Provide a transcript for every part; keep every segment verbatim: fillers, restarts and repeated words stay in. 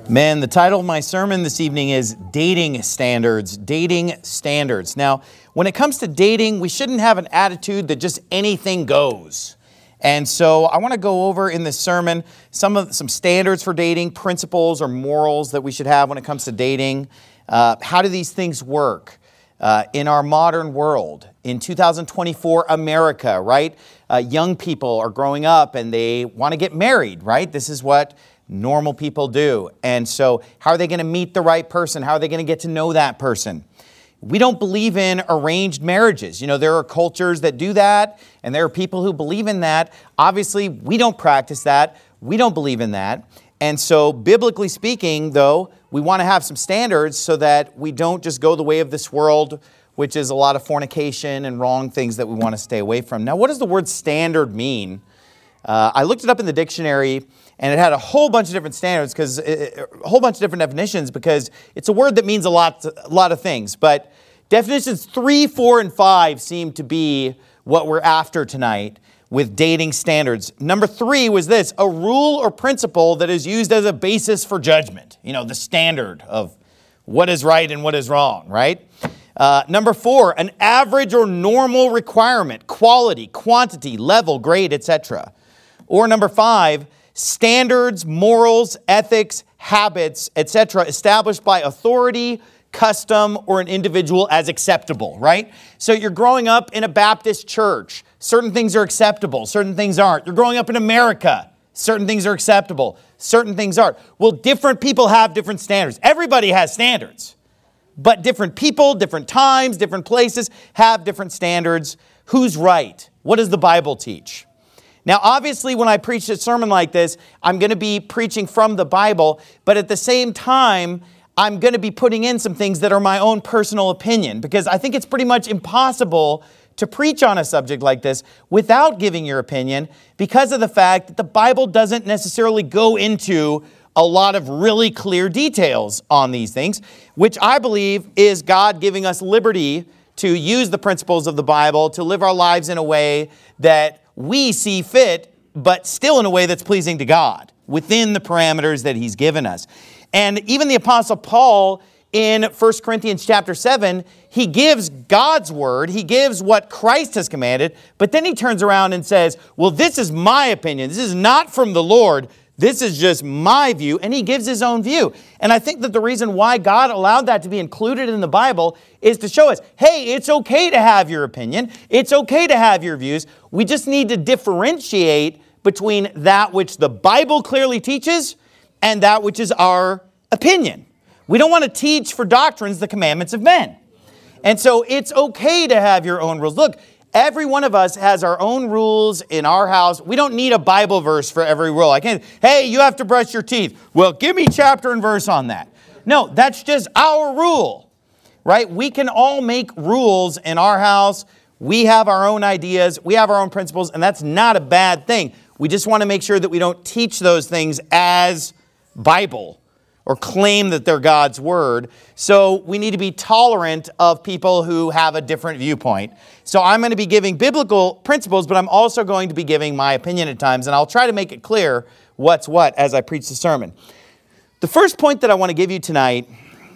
Man, the title of my sermon this evening is Dating Standards. Dating Standards. Now, when it comes to dating, we shouldn't have an attitude that just anything goes. And so I want to go over in this sermon some of some standards for dating, principles or morals that we should have when it comes to dating. Uh, how do these things work uh, in our modern world? In two thousand twenty-four America, right? Uh, young people are growing up and they want to get married, right? This is what normal people do. And so how are they going to meet the right person? How are they going to get to know that person? We don't believe in arranged marriages. You know, there are cultures that do that, and there are people who believe in that. Obviously, we don't practice that. We don't believe in that. And so, biblically speaking, though, we want to have some standards so that we don't just go the way of this world, which is a lot of fornication and wrong things that we want to stay away from. Now, what does the word standard mean? Uh, I looked it up in the dictionary, and it had a whole bunch of different standards, because a whole bunch of different definitions, because it's a word that means a lot, a lot of things. But definitions three, four, and five seem to be what we're after tonight with dating standards. Number three was this: a rule or principle that is used as a basis for judgment. You know, the standard of what is right and what is wrong, right? Uh, number four, an average or normal requirement, quality, quantity, level, grade, et cetera. Or number five, standards, morals, ethics, habits, et cetera, established by authority, custom, or an individual as acceptable, right? So you're growing up in a Baptist church. Certain things are acceptable. Certain things aren't. You're growing up in America. Certain things are acceptable. Certain things aren't. Well, different people have different standards. Everybody has standards. But different people, different times, different places have different standards. Who's right? What does the Bible teach? Now, obviously, when I preach a sermon like this, I'm going to be preaching from the Bible, but at the same time, I'm going to be putting in some things that are my own personal opinion, because I think it's pretty much impossible to preach on a subject like this without giving your opinion, because of the fact that the Bible doesn't necessarily go into a lot of really clear details on these things, which I believe is God giving us liberty to use the principles of the Bible to live our lives in a way that we see fit, but still in a way that's pleasing to God, within the parameters that He's given us. And even the Apostle Paul in First Corinthians chapter seven, he gives God's word, he gives what Christ has commanded, but then he turns around and says, well, this is my opinion. This is not from the Lord. This is just my view, and he gives his own view. And I think that the reason why God allowed that to be included in the Bible is to show us, hey, it's okay to have your opinion. It's okay to have your views. We just need to differentiate between that which the Bible clearly teaches and that which is our opinion. We don't want to teach for doctrines the commandments of men. And so it's okay to have your own rules. Look, every one of us has our own rules in our house. We don't need a Bible verse for every rule. I can't, hey, you have to brush your teeth. Well, give me chapter and verse on that. No, that's just our rule, right? We can all make rules in our house. We have our own ideas. We have our own principles, and that's not a bad thing. We just want to make sure that we don't teach those things as Bible or claim that they're God's word. So we need to be tolerant of people who have a different viewpoint. So I'm going to be giving biblical principles, but I'm also going to be giving my opinion at times, and I'll try to make it clear what's what as I preach the sermon. The first point that I want to give you tonight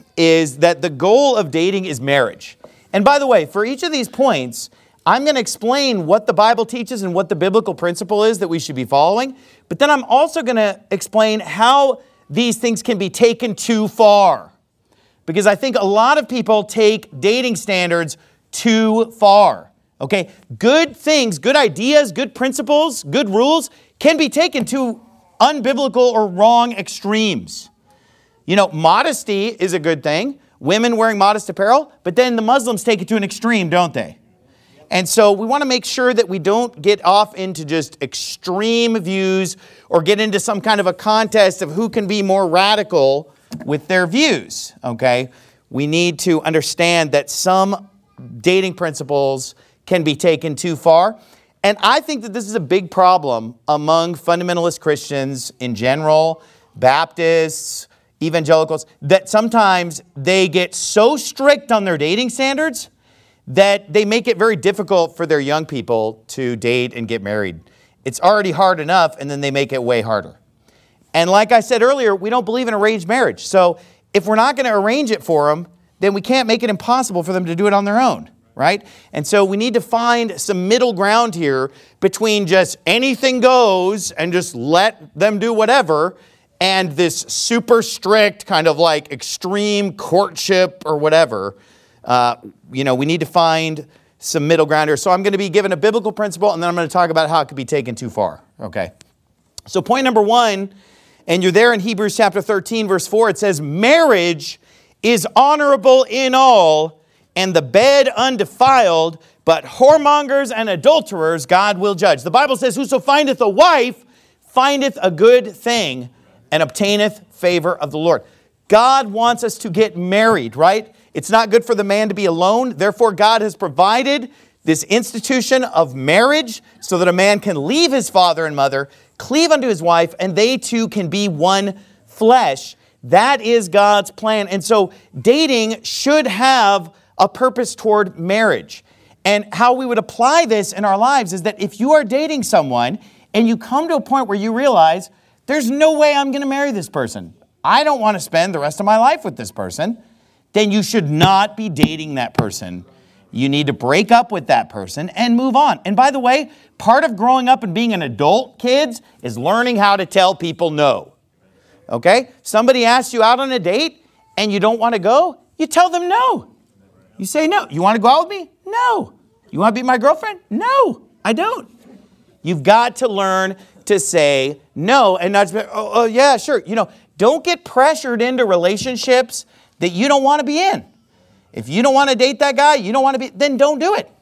is that the goal of dating is marriage. And by the way, for each of these points, I'm going to explain what the Bible teaches and what the biblical principle is that we should be following. But then I'm also going to explain how these things can be taken too far. Because I think a lot of people take dating standards too far. Okay? Good things, good ideas, good principles, good rules can be taken to unbiblical or wrong extremes. You know, modesty is a good thing. Women wearing modest apparel, but then the Muslims take it to an extreme, don't they? And so we want to make sure that we don't get off into just extreme views or get into some kind of a contest of who can be more radical with their views, okay? We need to understand that some dating principles can be taken too far. And I think that this is a big problem among fundamentalist Christians in general, Baptists, evangelicals, that sometimes they get so strict on their dating standards that they make it very difficult for their young people to date and get married. It's already hard enough, and then they make it way harder. And like I said earlier, we don't believe in arranged marriage. So if we're not going to arrange it for them, then we can't make it impossible for them to do it on their own, right? And so we need to find some middle ground here between just anything goes and just let them do whatever, and this super strict kind of like extreme courtship or whatever. Uh, you know, we need to find some middle ground here. So I'm going to be given a biblical principle, and then I'm going to talk about how it could be taken too far. Okay. So point number one, and you're there in Hebrews chapter thirteen, verse four, it says, marriage is honorable in all, and the bed undefiled, but whoremongers and adulterers God will judge. The Bible says, whoso findeth a wife findeth a good thing, and obtaineth favor of the Lord. God wants us to get married, right? It's not good for the man to be alone. Therefore, God has provided this institution of marriage so that a man can leave his father and mother, cleave unto his wife, and they two can be one flesh. That is God's plan. And so dating should have a purpose toward marriage. And how we would apply this in our lives is that if you are dating someone and you come to a point where you realize, there's no way I'm going to marry this person, I don't want to spend the rest of my life with this person, then you should not be dating that person. You need to break up with that person and move on. And by the way, part of growing up and being an adult, kids, is learning how to tell people no. Okay? Somebody asks you out on a date and you don't want to go, you tell them no. You say no. You want to go out with me? No. You want to be my girlfriend? No, I don't. You've got to learn to say no and not just be, oh, oh yeah, sure. You know, don't get pressured into relationships that you don't want to be in. If you don't want to date that guy, you don't want to be, then don't do it.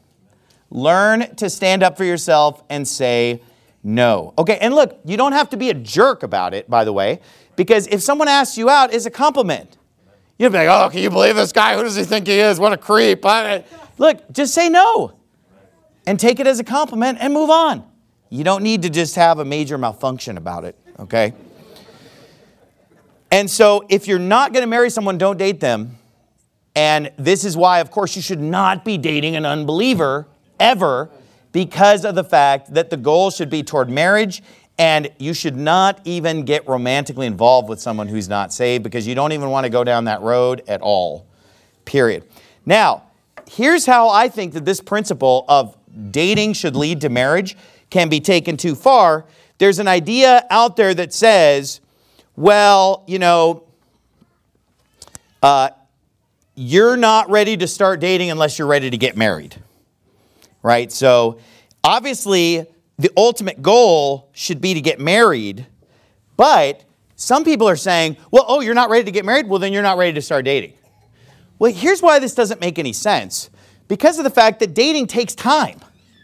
Learn to stand up for yourself and say no. Okay, and look, you don't have to be a jerk about it, by the way, because if someone asks you out, it's a compliment. You'll be like, oh, can you believe this guy? Who does he think he is? What a creep. Look, just say no and take it as a compliment and move on. You don't need to just have a major malfunction about it, okay? And so if you're not going to marry someone, don't date them. And this is why, of course, you should not be dating an unbeliever ever, because of the fact that the goal should be toward marriage, and you should not even get romantically involved with someone who's not saved, because you don't even want to go down that road at all, period. Now, here's how I think that this principle of dating should lead to marriage can be taken too far. There's an idea out there that says, well, you know, uh, you're not ready to start dating unless you're ready to get married, right? So obviously the ultimate goal should be to get married, but some people are saying, well, oh, you're not ready to get married? Well, then you're not ready to start dating. Well, here's why this doesn't make any sense. Because of the fact that dating takes time.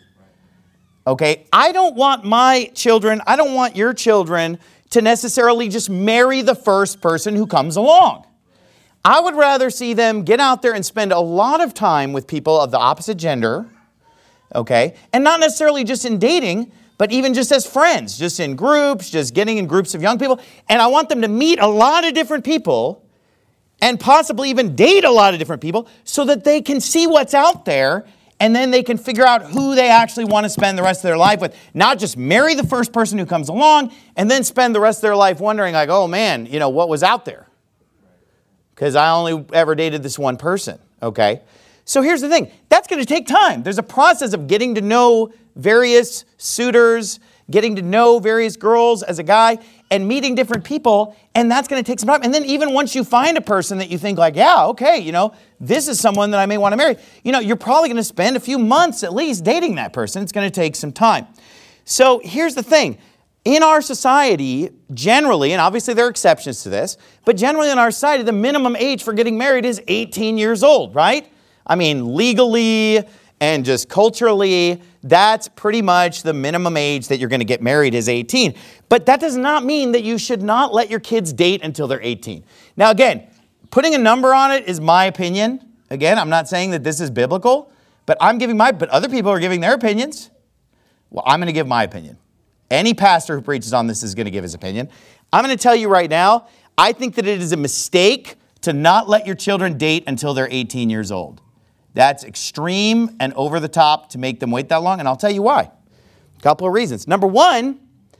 Okay, I don't want my children, I don't want your children to necessarily just marry the first person who comes along. I would rather see them get out there and spend a lot of time with people of the opposite gender, okay? And not necessarily just in dating, but even just as friends, just in groups, just getting in groups of young people. And I want them to meet a lot of different people and possibly even date a lot of different people so that they can see what's out there, and then they can figure out who they actually want to spend the rest of their life with. Not just marry the first person who comes along and then spend the rest of their life wondering like, oh man, you know, what was out there? Because I only ever dated this one person, okay? So here's the thing. That's going to take time. There's a process of getting to know various suitors, getting to know various girls as a guy, and meeting different people, and that's going to take some time. And then even once you find a person that you think like, yeah, okay, you know, this is someone that I may want to marry, you know, you're probably going to spend a few months at least dating that person. It's going to take some time. So here's the thing. In our society, generally, and obviously there are exceptions to this, but generally in our society, the minimum age for getting married is eighteen years old, right? I mean, legally and just culturally, that's pretty much the minimum age that you're going to get married is eighteen. But that does not mean that you should not let your kids date until they're eighteen. Now again, putting a number on it is my opinion. Again, I'm not saying that this is biblical, but I'm giving my, but other people are giving their opinions. Well, I'm going to give my opinion. Any pastor who preaches on this is going to give his opinion. I'm going to tell you right now, I think that it is a mistake to not let your children date until they're eighteen years old. That's extreme and over the top to make them wait that long, and I'll tell you why. A couple of reasons. Number one,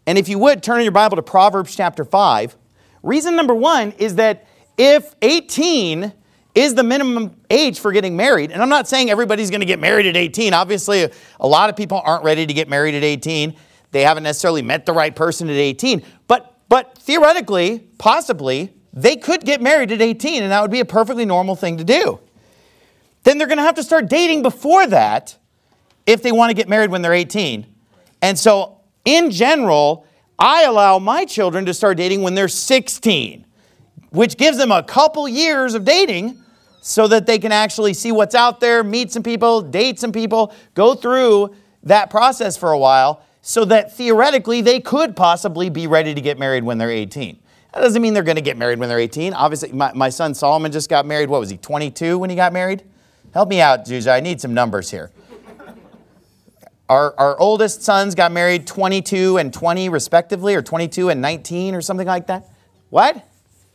And if you would, turn in your Bible to Proverbs chapter five. Reason number one is that if eighteen is the minimum age for getting married, and I'm not saying everybody's going to get married at eighteen. Obviously, a lot of people aren't ready to get married at eighteen. They haven't necessarily met the right person at eighteen. But, but theoretically, possibly, they could get married at eighteen, and that would be a perfectly normal thing to do. Then they're going to have to start dating before that if they want to get married when they're eighteen. And so, in general, I allow my children to start dating when they're sixteen, which gives them a couple years of dating so that they can actually see what's out there, meet some people, date some people, go through that process for a while so that theoretically they could possibly be ready to get married when they're eighteen. That doesn't mean they're going to get married when they're eighteen. Obviously, my, my son Solomon just got married. What was he, twenty-two when he got married? Help me out, Juja. I need some numbers here. Our, our oldest sons got married twenty-two and twenty respectively, or twenty-two and nineteen or something like that. What?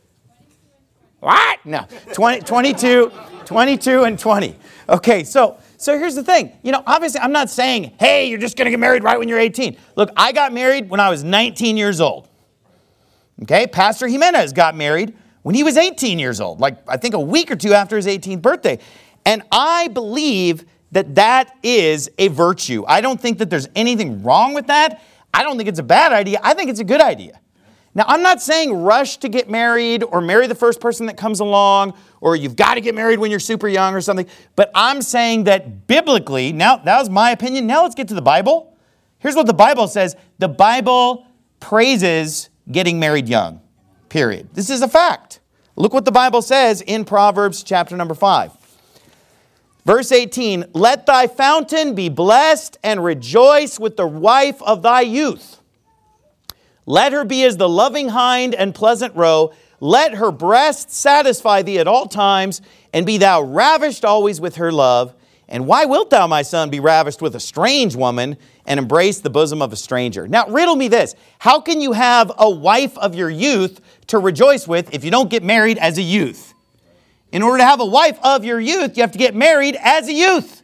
What? No, twenty, twenty-two, twenty-two and twenty. Okay, so, so here's the thing. You know, obviously I'm not saying, hey, you're just going to get married right when you're eighteen. Look, I got married when I was nineteen years old. Okay, Pastor Jimenez got married when he was eighteen years old, like I think a week or two after his eighteenth birthday. And I believe that that is a virtue. I don't think that there's anything wrong with that. I don't think it's a bad idea. I think it's a good idea. Now, I'm not saying rush to get married or marry the first person that comes along or you've got to get married when you're super young or something. But I'm saying that biblically, now that was my opinion. Now let's get to the Bible. Here's what the Bible says. The Bible praises getting married young, period. This is a fact. Look what the Bible says in Proverbs chapter number five. Verse eighteen, let thy fountain be blessed and rejoice with the wife of thy youth. Let her be as the loving hind and pleasant roe. Let her breast satisfy thee at all times, and be thou ravished always with her love. And why wilt thou, my son, be ravished with a strange woman and embrace the bosom of a stranger? Now, riddle me this. How can you have a wife of your youth to rejoice with if you don't get married as a youth? In order to have a wife of your youth, you have to get married as a youth.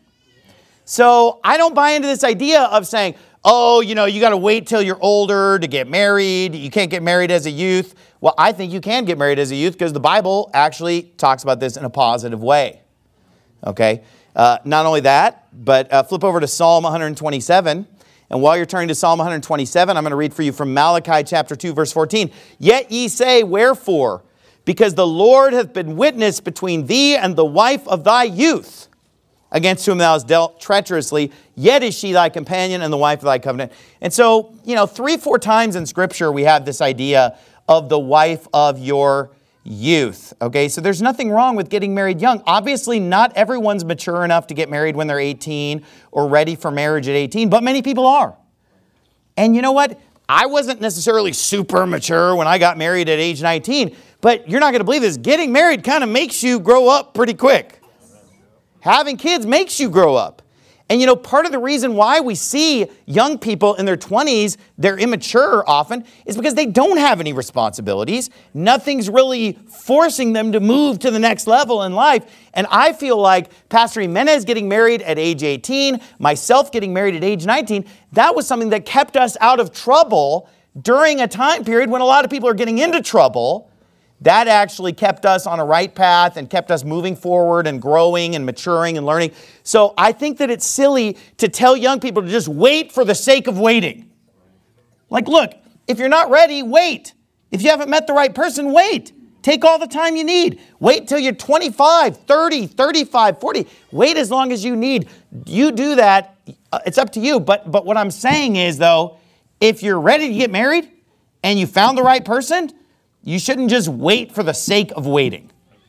So I don't buy into this idea of saying, oh, you know, you got to wait till you're older to get married. You can't get married as a youth. Well, I think you can get married as a youth because the Bible actually talks about this in a positive way. Okay. Uh, not only that, but uh, flip over to Psalm one twenty-seven. And while you're turning to Psalm one twenty-seven, I'm going to read for you from Malachi chapter two, verse fourteen. Yet ye say, wherefore? Because the Lord hath been witness between thee and the wife of thy youth, against whom thou hast dealt treacherously, yet is she thy companion and the wife of thy covenant. And so, you know, three, four times in Scripture we have this idea of the wife of your youth. Okay, so there's nothing wrong with getting married young. Obviously, not everyone's mature enough to get married when they're eighteen or ready for marriage at eighteen, but many people are. And you know what? I wasn't necessarily super mature when I got married at age nineteen, but you're not going to believe this. Getting married kind of makes you grow up pretty quick. Having kids makes you grow up. And you know, part of the reason why we see young people in their twenties, they're immature often, is because they don't have any responsibilities. Nothing's really forcing them to move to the next level in life. And I feel like Pastor Jimenez getting married at age eighteen, myself getting married at age nineteen, that was something that kept us out of trouble during a time period when a lot of people are getting into trouble. That actually kept us on a right path and kept us moving forward and growing and maturing and learning. So I think that it's silly to tell young people to just wait for the sake of waiting. Like, look, if you're not ready, wait. If you haven't met the right person, wait. Take all the time you need. Wait till you're twenty-five, thirty, thirty-five, forty. Wait as long as you need. You do that. It's up to you. But, but what I'm saying is, though, if you're ready to get married and you found the right person, you shouldn't just wait for the sake of waiting.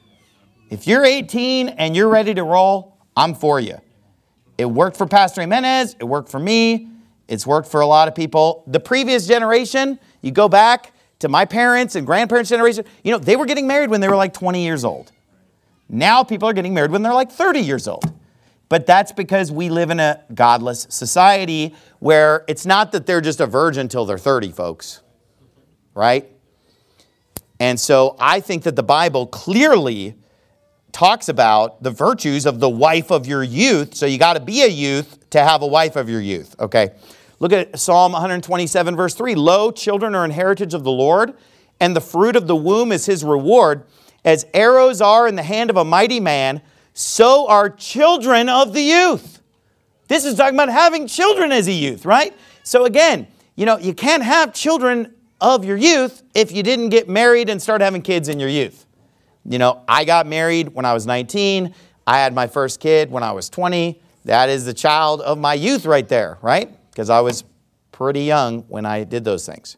If you're eighteen and you're ready to roll, I'm for you. It worked for Pastor Jimenez. It worked for me. It's worked for a lot of people. The previous generation, you go back to my parents' and grandparents' generation, you know, they were getting married when they were like twenty years old. Now people are getting married when they're like thirty years old. But that's because we live in a godless society where it's not that they're just a virgin till they're thirty, folks. Right? And so I think that the Bible clearly talks about the virtues of the wife of your youth. So you got to be a youth to have a wife of your youth. Okay. Look at Psalm one twenty-seven, verse three. Lo, children are an heritage of the Lord, and the fruit of the womb is his reward. As arrows are in the hand of a mighty man, so are children of the youth. This is talking about having children as a youth, right? So again, you know, you can't have children of your youth if you didn't get married and start having kids in your youth. You know, I got married when I was nineteen. I had my first kid when I was twenty. That is the child of my youth right there, right? Because I was pretty young when I did those things.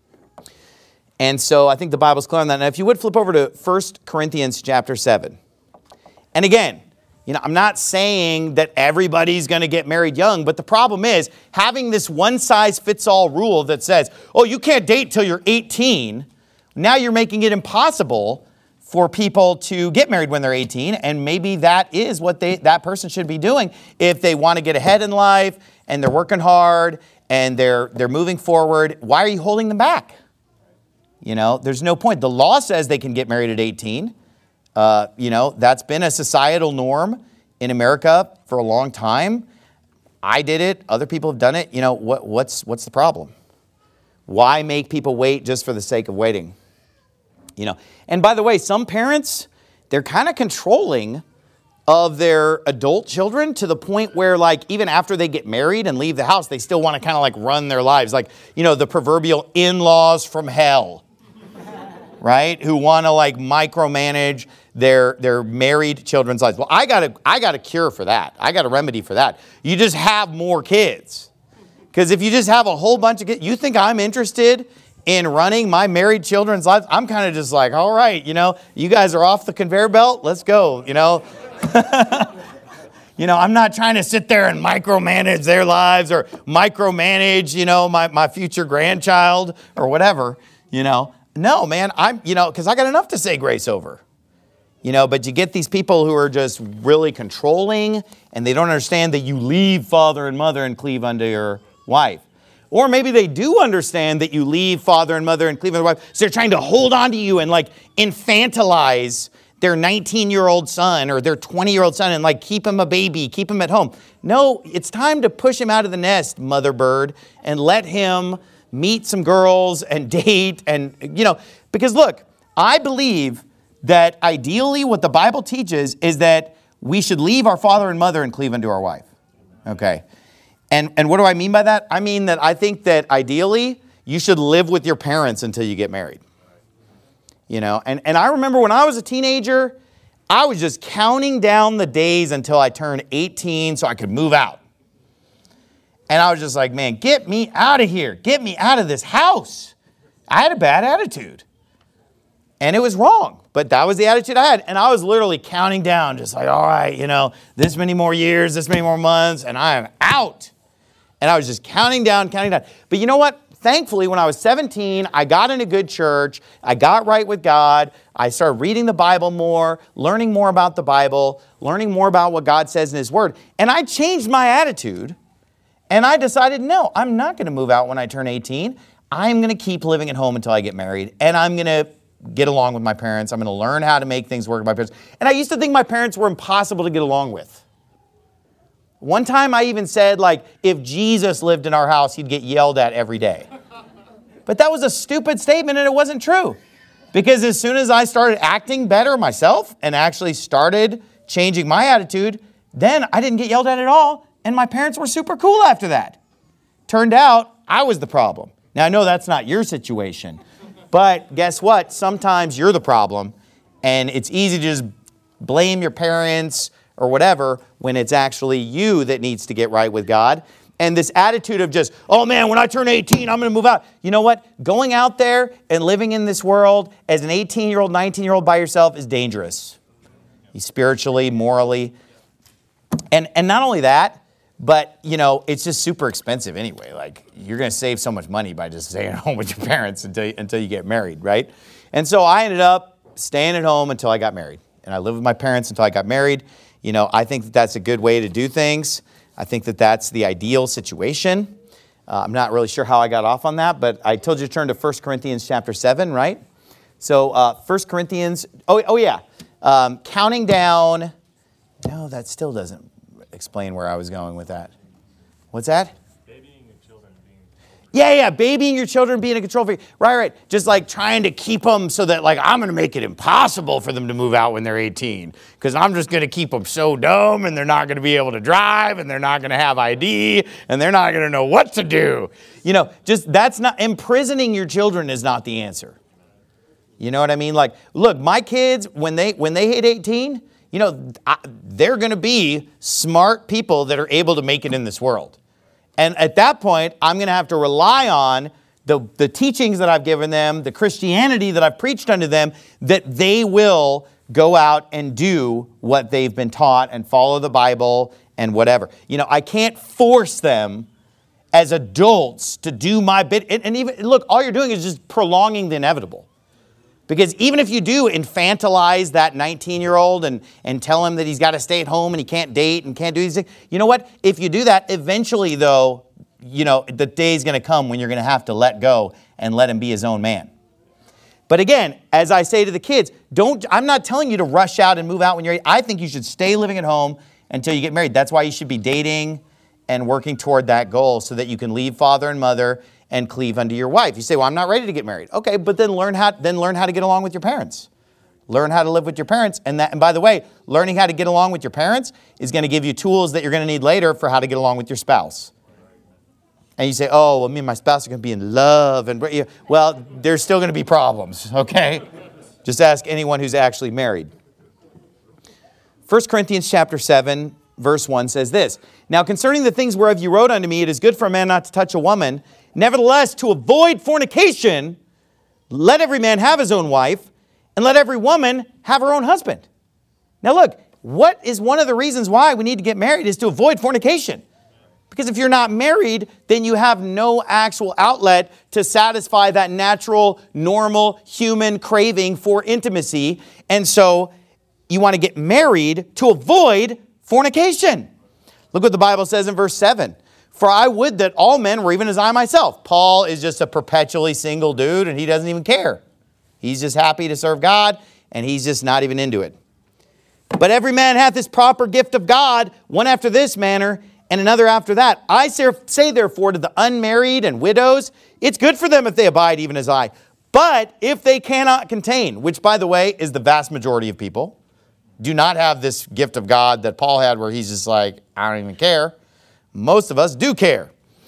And so I think the Bible's clear on that. Now, if you would flip over to First Corinthians chapter seven. And again, you know, I'm not saying that everybody's going to get married young, but the problem is having this one-size-fits-all rule that says, oh, you can't date till you're eighteen. Now you're making it impossible for people to get married when they're eighteen, and maybe that is what they that person should be doing if they want to get ahead in life and they're working hard and they're they're moving forward. Why are you holding them back? You know, there's no point. The law says they can get married at eighteen. Uh, you know, that's been a societal norm in America for a long time. I did it. Other people have done it. You know, what, what's what's the problem? Why make people wait just for the sake of waiting? You know, and by the way, some parents, they're kind of controlling of their adult children to the point where, like, even after they get married and leave the house, they still want to kind of like run their lives. Like, you know, the proverbial in-laws from hell, right? Who want to like micromanage their their married children's lives. Well, I got a I got a cure for that. I got a remedy for that. You just have more kids. Because if you just have a whole bunch of kids, you think I'm interested in running my married children's lives? I'm kind of just like, all right, you know, you guys are off the conveyor belt. Let's go, you know. You know, I'm not trying to sit there and micromanage their lives or micromanage, you know, my, my future grandchild or whatever, you know. No, man, I'm, you know, because I got enough to say grace over. You know, but you get these people who are just really controlling and they don't understand that you leave father and mother and cleave unto your wife. Or maybe they do understand that you leave father and mother and cleave unto your wife, so they're trying to hold on to you and like infantilize their nineteen-year-old son or their twenty-year-old son and like keep him a baby, keep him at home. No, it's time to push him out of the nest, mother bird, and let him meet some girls and date and, you know, because look, I believe that ideally what the Bible teaches is that we should leave our father and mother and cleave unto our wife. Okay. And, and what do I mean by that? I mean that I think that ideally you should live with your parents until you get married. You know, and, and I remember when I was a teenager, I was just counting down the days until I turned eighteen so I could move out. And I was just like, man, get me out of here. Get me out of this house. I had a bad attitude. And it was wrong. But that was the attitude I had. And I was literally counting down, just like, all right, you know, this many more years, this many more months, and I am out. And I was just counting down, counting down. But you know what? Thankfully, when I was seventeen, I got in a good church. I got right with God. I started reading the Bible more, learning more about the Bible, learning more about what God says in His Word. And I changed my attitude. And I decided, no, I'm not going to move out when I turn eighteen. I'm going to keep living at home until I get married. And I'm going to get along with my parents. I'm going to learn how to make things work with my parents. And I used to think my parents were impossible to get along with. One time I even said, like, if Jesus lived in our house, he'd get yelled at every day. But that was a stupid statement and it wasn't true. Because as soon as I started acting better myself and actually started changing my attitude, then I didn't get yelled at at all. And my parents were super cool after that. Turned out I was the problem. Now, I know that's not your situation. But guess what? Sometimes you're the problem. And it's easy to just blame your parents or whatever when it's actually you that needs to get right with God. And this attitude of just, oh man, when I turn eighteen, I'm going to move out. You know what? Going out there and living in this world as an eighteen-year-old, nineteen-year-old by yourself is dangerous. Spiritually, morally. And, and not only that, but, you know, it's just super expensive anyway. Like, you're going to save so much money by just staying at home with your parents until you, until you get married, right? And so I ended up staying at home until I got married. And I lived with my parents until I got married. You know, I think that that's a good way to do things. I think that that's the ideal situation. Uh, I'm not really sure how I got off on that, but I told you to turn to First Corinthians chapter seven, right? So uh, First Corinthians, oh, oh yeah, um, counting down. No, that still doesn't explain where I was going with that. What's that? Babying your children Yeah, yeah, babying your children, being a control freak. Right, right. Just like trying to keep them so that like I'm going to make it impossible for them to move out when they're eighteen. Because I'm just going to keep them so dumb and they're not going to be able to drive and they're not going to have I D and they're not going to know what to do. You know, just that's not, imprisoning your children is not the answer. You know what I mean? Like, look, my kids, when they when they hit eighteen, you know, I, they're going to be smart people that are able to make it in this world. And at that point, I'm going to have to rely on the, the teachings that I've given them, the Christianity that I've preached unto them, that they will go out and do what they've been taught and follow the Bible and whatever. You know, I can't force them as adults to do my bit. And, and even, look, all you're doing is just prolonging the inevitable. Because even if you do infantilize that nineteen-year-old and, and tell him that he's got to stay at home and he can't date and can't do these things, you know what? If you do that, eventually, though, you know, the day's going to come when you're going to have to let go and let him be his own man. But again, as I say to the kids, don't. I'm not telling you to rush out and move out when you're eight. I think you should stay living at home until you get married. That's why you should be dating and working toward that goal so that you can leave father and mother and cleave unto your wife. You say, well, I'm not ready to get married. Okay, but then learn how then learn how to get along with your parents. Learn how to live with your parents. And that and by the way, learning how to get along with your parents is going to give you tools that you're going to need later for how to get along with your spouse. And you say, oh, well, me and my spouse are going to be in love. And well, there's still going to be problems, okay? Just ask anyone who's actually married. First Corinthians chapter seven, verse one says this. Now concerning the things whereof you wrote unto me, it is good for a man not to touch a woman. Nevertheless, to avoid fornication, let every man have his own wife, and let every woman have her own husband. Now look, what is one of the reasons why we need to get married is to avoid fornication. Because if you're not married, then you have no actual outlet to satisfy that natural, normal, human craving for intimacy. And so you want to get married to avoid fornication. Look what the Bible says in verse seven. For I would that all men were even as I myself. Paul is just a perpetually single dude and he doesn't even care. He's just happy to serve God and he's just not even into it. But every man hath his proper gift of God, one after this manner and another after that. I say therefore to the unmarried and widows, it's good for them if they abide even as I. But if they cannot contain, which by the way is the vast majority of people, do not have this gift of God that Paul had where he's just like, I don't even care. Most of us do care.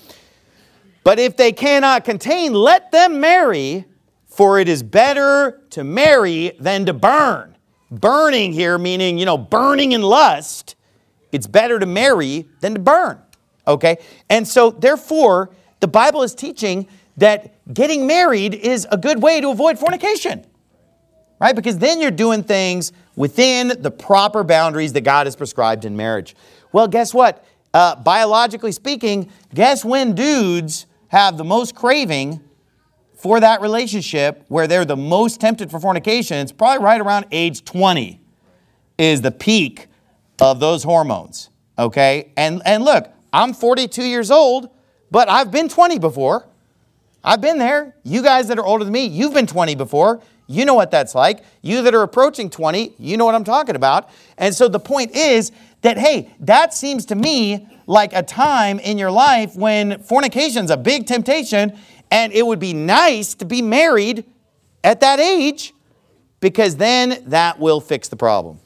But if they cannot contain, let them marry, for it is better to marry than to burn. Burning here meaning, you know, burning in lust. It's better to marry than to burn. Okay? And so, therefore, the Bible is teaching that getting married is a good way to avoid fornication. Right? Because then you're doing things within the proper boundaries that God has prescribed in marriage. Well, guess what? Uh, biologically speaking, guess when dudes have the most craving for that relationship where they're the most tempted for fornication? It's probably right around age twenty is the peak of those hormones, okay? And, and look, I'm forty-two years old, but I've been twenty before. I've been there. You guys that are older than me, you've been twenty before. You know what that's like. You that are approaching twenty, you know what I'm talking about. And so the point is that, hey, that seems to me like a time in your life when fornication's a big temptation, and it would be nice to be married at that age because then that will fix the problem.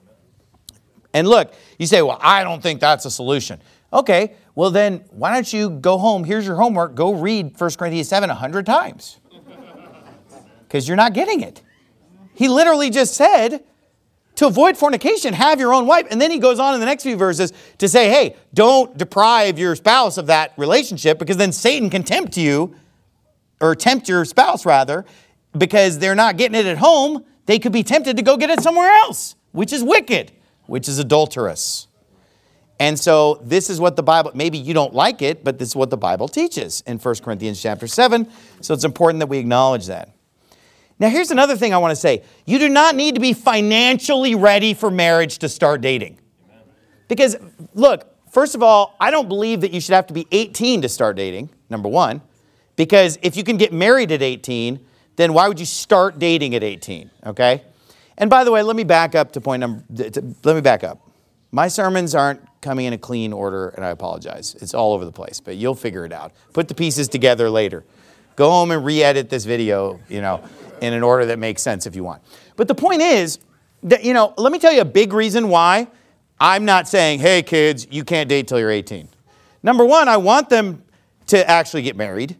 And look, you say, well, I don't think that's a solution. Okay, well then why don't you go home, here's your homework, go read First Corinthians seven a hundred times. Because you're not getting it. He literally just said, to avoid fornication, have your own wife. And then he goes on in the next few verses to say, hey, don't deprive your spouse of that relationship because then Satan can tempt you, or tempt your spouse rather, because they're not getting it at home. They could be tempted to go get it somewhere else, which is wicked, which is adulterous. And so this is what the Bible, maybe you don't like it, but this is what the Bible teaches in First Corinthians chapter seven. So it's important that we acknowledge that. Now, here's another thing I want to say. You do not need to be financially ready for marriage to start dating. Because, look, first of all, I don't believe that you should have to be eighteen to start dating, number one. Because if you can get married at eighteen, then why would you start dating at eighteen, okay? And by the way, let me back up to point number, to, let me back up. My sermons aren't coming in a clean order, and I apologize. It's all over the place, but you'll figure it out. Put the pieces together later. Go home and re-edit this video, you know, in an order that makes sense if you want. But the point is that, you know, let me tell you a big reason why I'm not saying, hey, kids, you can't date till you're eighteen. Number one, I want them to actually get married.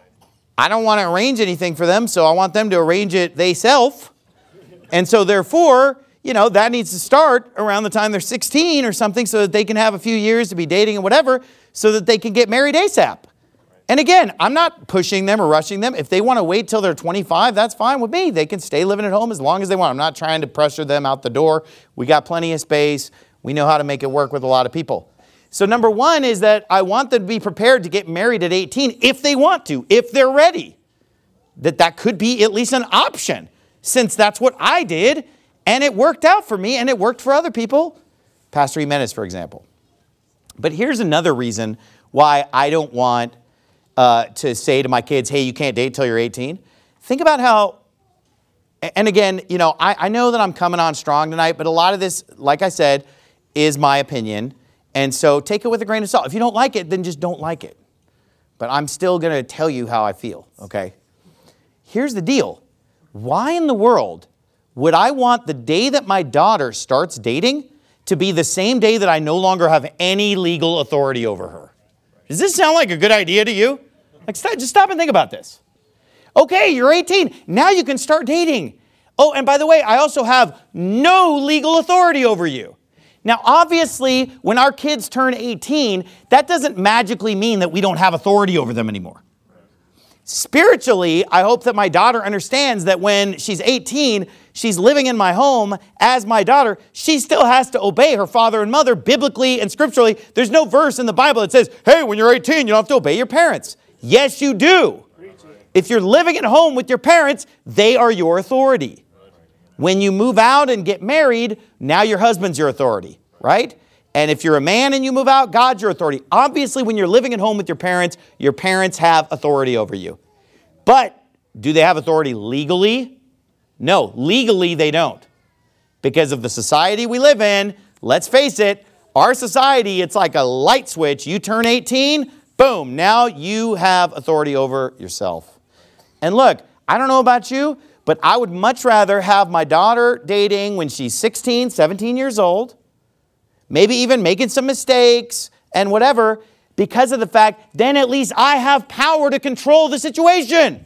I don't want to arrange anything for them, so I want them to arrange it theyself. And so therefore, you know, that needs to start around the time they're sixteen or something so that they can have a few years to be dating and whatever so that they can get married ASAP. And again, I'm not pushing them or rushing them. If they want to wait till they're twenty-five, that's fine with me. They can stay living at home as long as they want. I'm not trying to pressure them out the door. We got plenty of space. We know how to make it work with a lot of people. So number one is that I want them to be prepared to get married at eighteen if they want to, if they're ready. That that could be at least an option, since that's what I did, and it worked out for me, and it worked for other people. Pastor Jimenez, for example. But here's another reason why I don't want uh, to say to my kids, hey, you can't date till you're eighteen. Think about how, and again, you know, I, I know that I'm coming on strong tonight, but a lot of this, like I said, is my opinion. And so take it with a grain of salt. If you don't like it, then just don't like it. But I'm still going to tell you how I feel, okay? Here's the deal. Why in the world would I want the day that my daughter starts dating to be the same day that I no longer have any legal authority over her? Does this sound like a good idea to you? Like, st- just stop and think about this. Okay, you're eighteen. Now you can start dating. Oh, and by the way, I also have no legal authority over you. Now, obviously, when our kids turn eighteen, that doesn't magically mean that we don't have authority over them anymore. Spiritually, I hope that my daughter understands that when she's eighteen, she's living in my home as my daughter. She still has to obey her father and mother biblically and scripturally. There's no verse in the Bible that says, hey, when you're eighteen, you don't have to obey your parents. Yes, you do. If you're living at home with your parents, they are your authority. When you move out and get married, now your husband's your authority, right? And if you're a man and you move out, God's your authority. Obviously, when you're living at home with your parents, your parents have authority over you. But do they have authority legally? No, legally they don't. Because of the society we live in, let's face it, our society, it's like a light switch. You turn eighteen, boom, now you have authority over yourself. And look, I don't know about you, but I would much rather have my daughter dating when she's sixteen, seventeen years old, maybe even making some mistakes and whatever, because of the fact, then at least I have power to control the situation.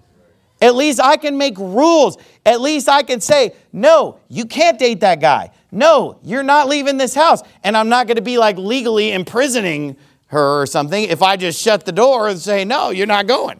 At least I can make rules. At least I can say, no, you can't date that guy. No, you're not leaving this house. And I'm not going to be like legally imprisoning her or something if I just shut the door and say, no, you're not going.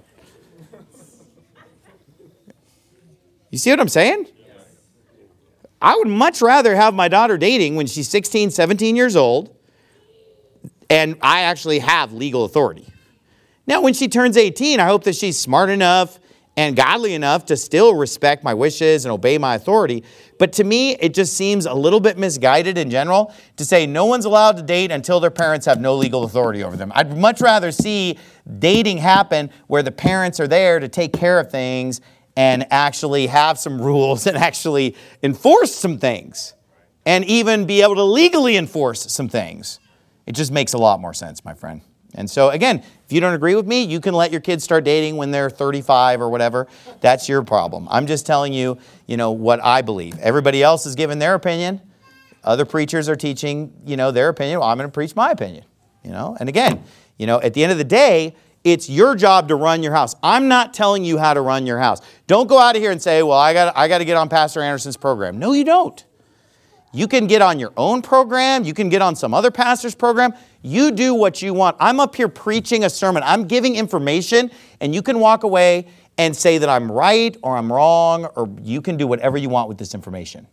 You see what I'm saying? I would much rather have my daughter dating when she's sixteen, seventeen years old, and I actually have legal authority. Now, when she turns eighteen, I hope that she's smart enough and godly enough to still respect my wishes and obey my authority. But to me, it just seems a little bit misguided in general to say no one's allowed to date until their parents have no legal authority over them. I'd much rather see dating happen where the parents are there to take care of things and actually have some rules and actually enforce some things and even be able to legally enforce some things. It just makes a lot more sense, my friend. And so, again, if you don't agree with me, you can let your kids start dating when they're thirty-five or whatever. That's your problem. I'm just telling you, you know, what I believe. Everybody else is giving their opinion. Other preachers are teaching, you know, their opinion. Well, I'm going to preach my opinion, you know. And again, you know, at the end of the day, it's your job to run your house. I'm not telling you how to run your house. Don't go out of here and say, well, I got I got to get on Pastor Anderson's program. No, you don't. You can get on your own program. You can get on some other pastor's program. You do what you want. I'm up here preaching a sermon. I'm giving information, and you can walk away and say that I'm right or I'm wrong, or you can do whatever you want with this information.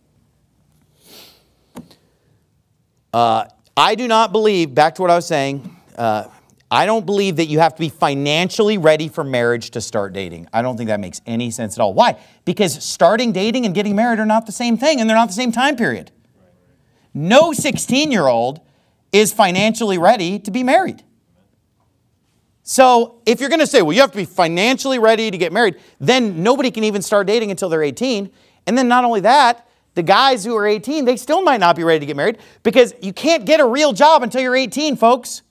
Uh, I do not believe, back to what I was saying, uh, I don't believe that you have to be financially ready for marriage to start dating. I don't think that makes any sense at all. Why? Because starting dating and getting married are not the same thing, and they're not the same time period. No sixteen-year-old is financially ready to be married. So if you're going to say, well, you have to be financially ready to get married, then nobody can even start dating until they're eighteen. And then not only that, the guys who are eighteen, they still might not be ready to get married because you can't get a real job until you're eighteen, folks.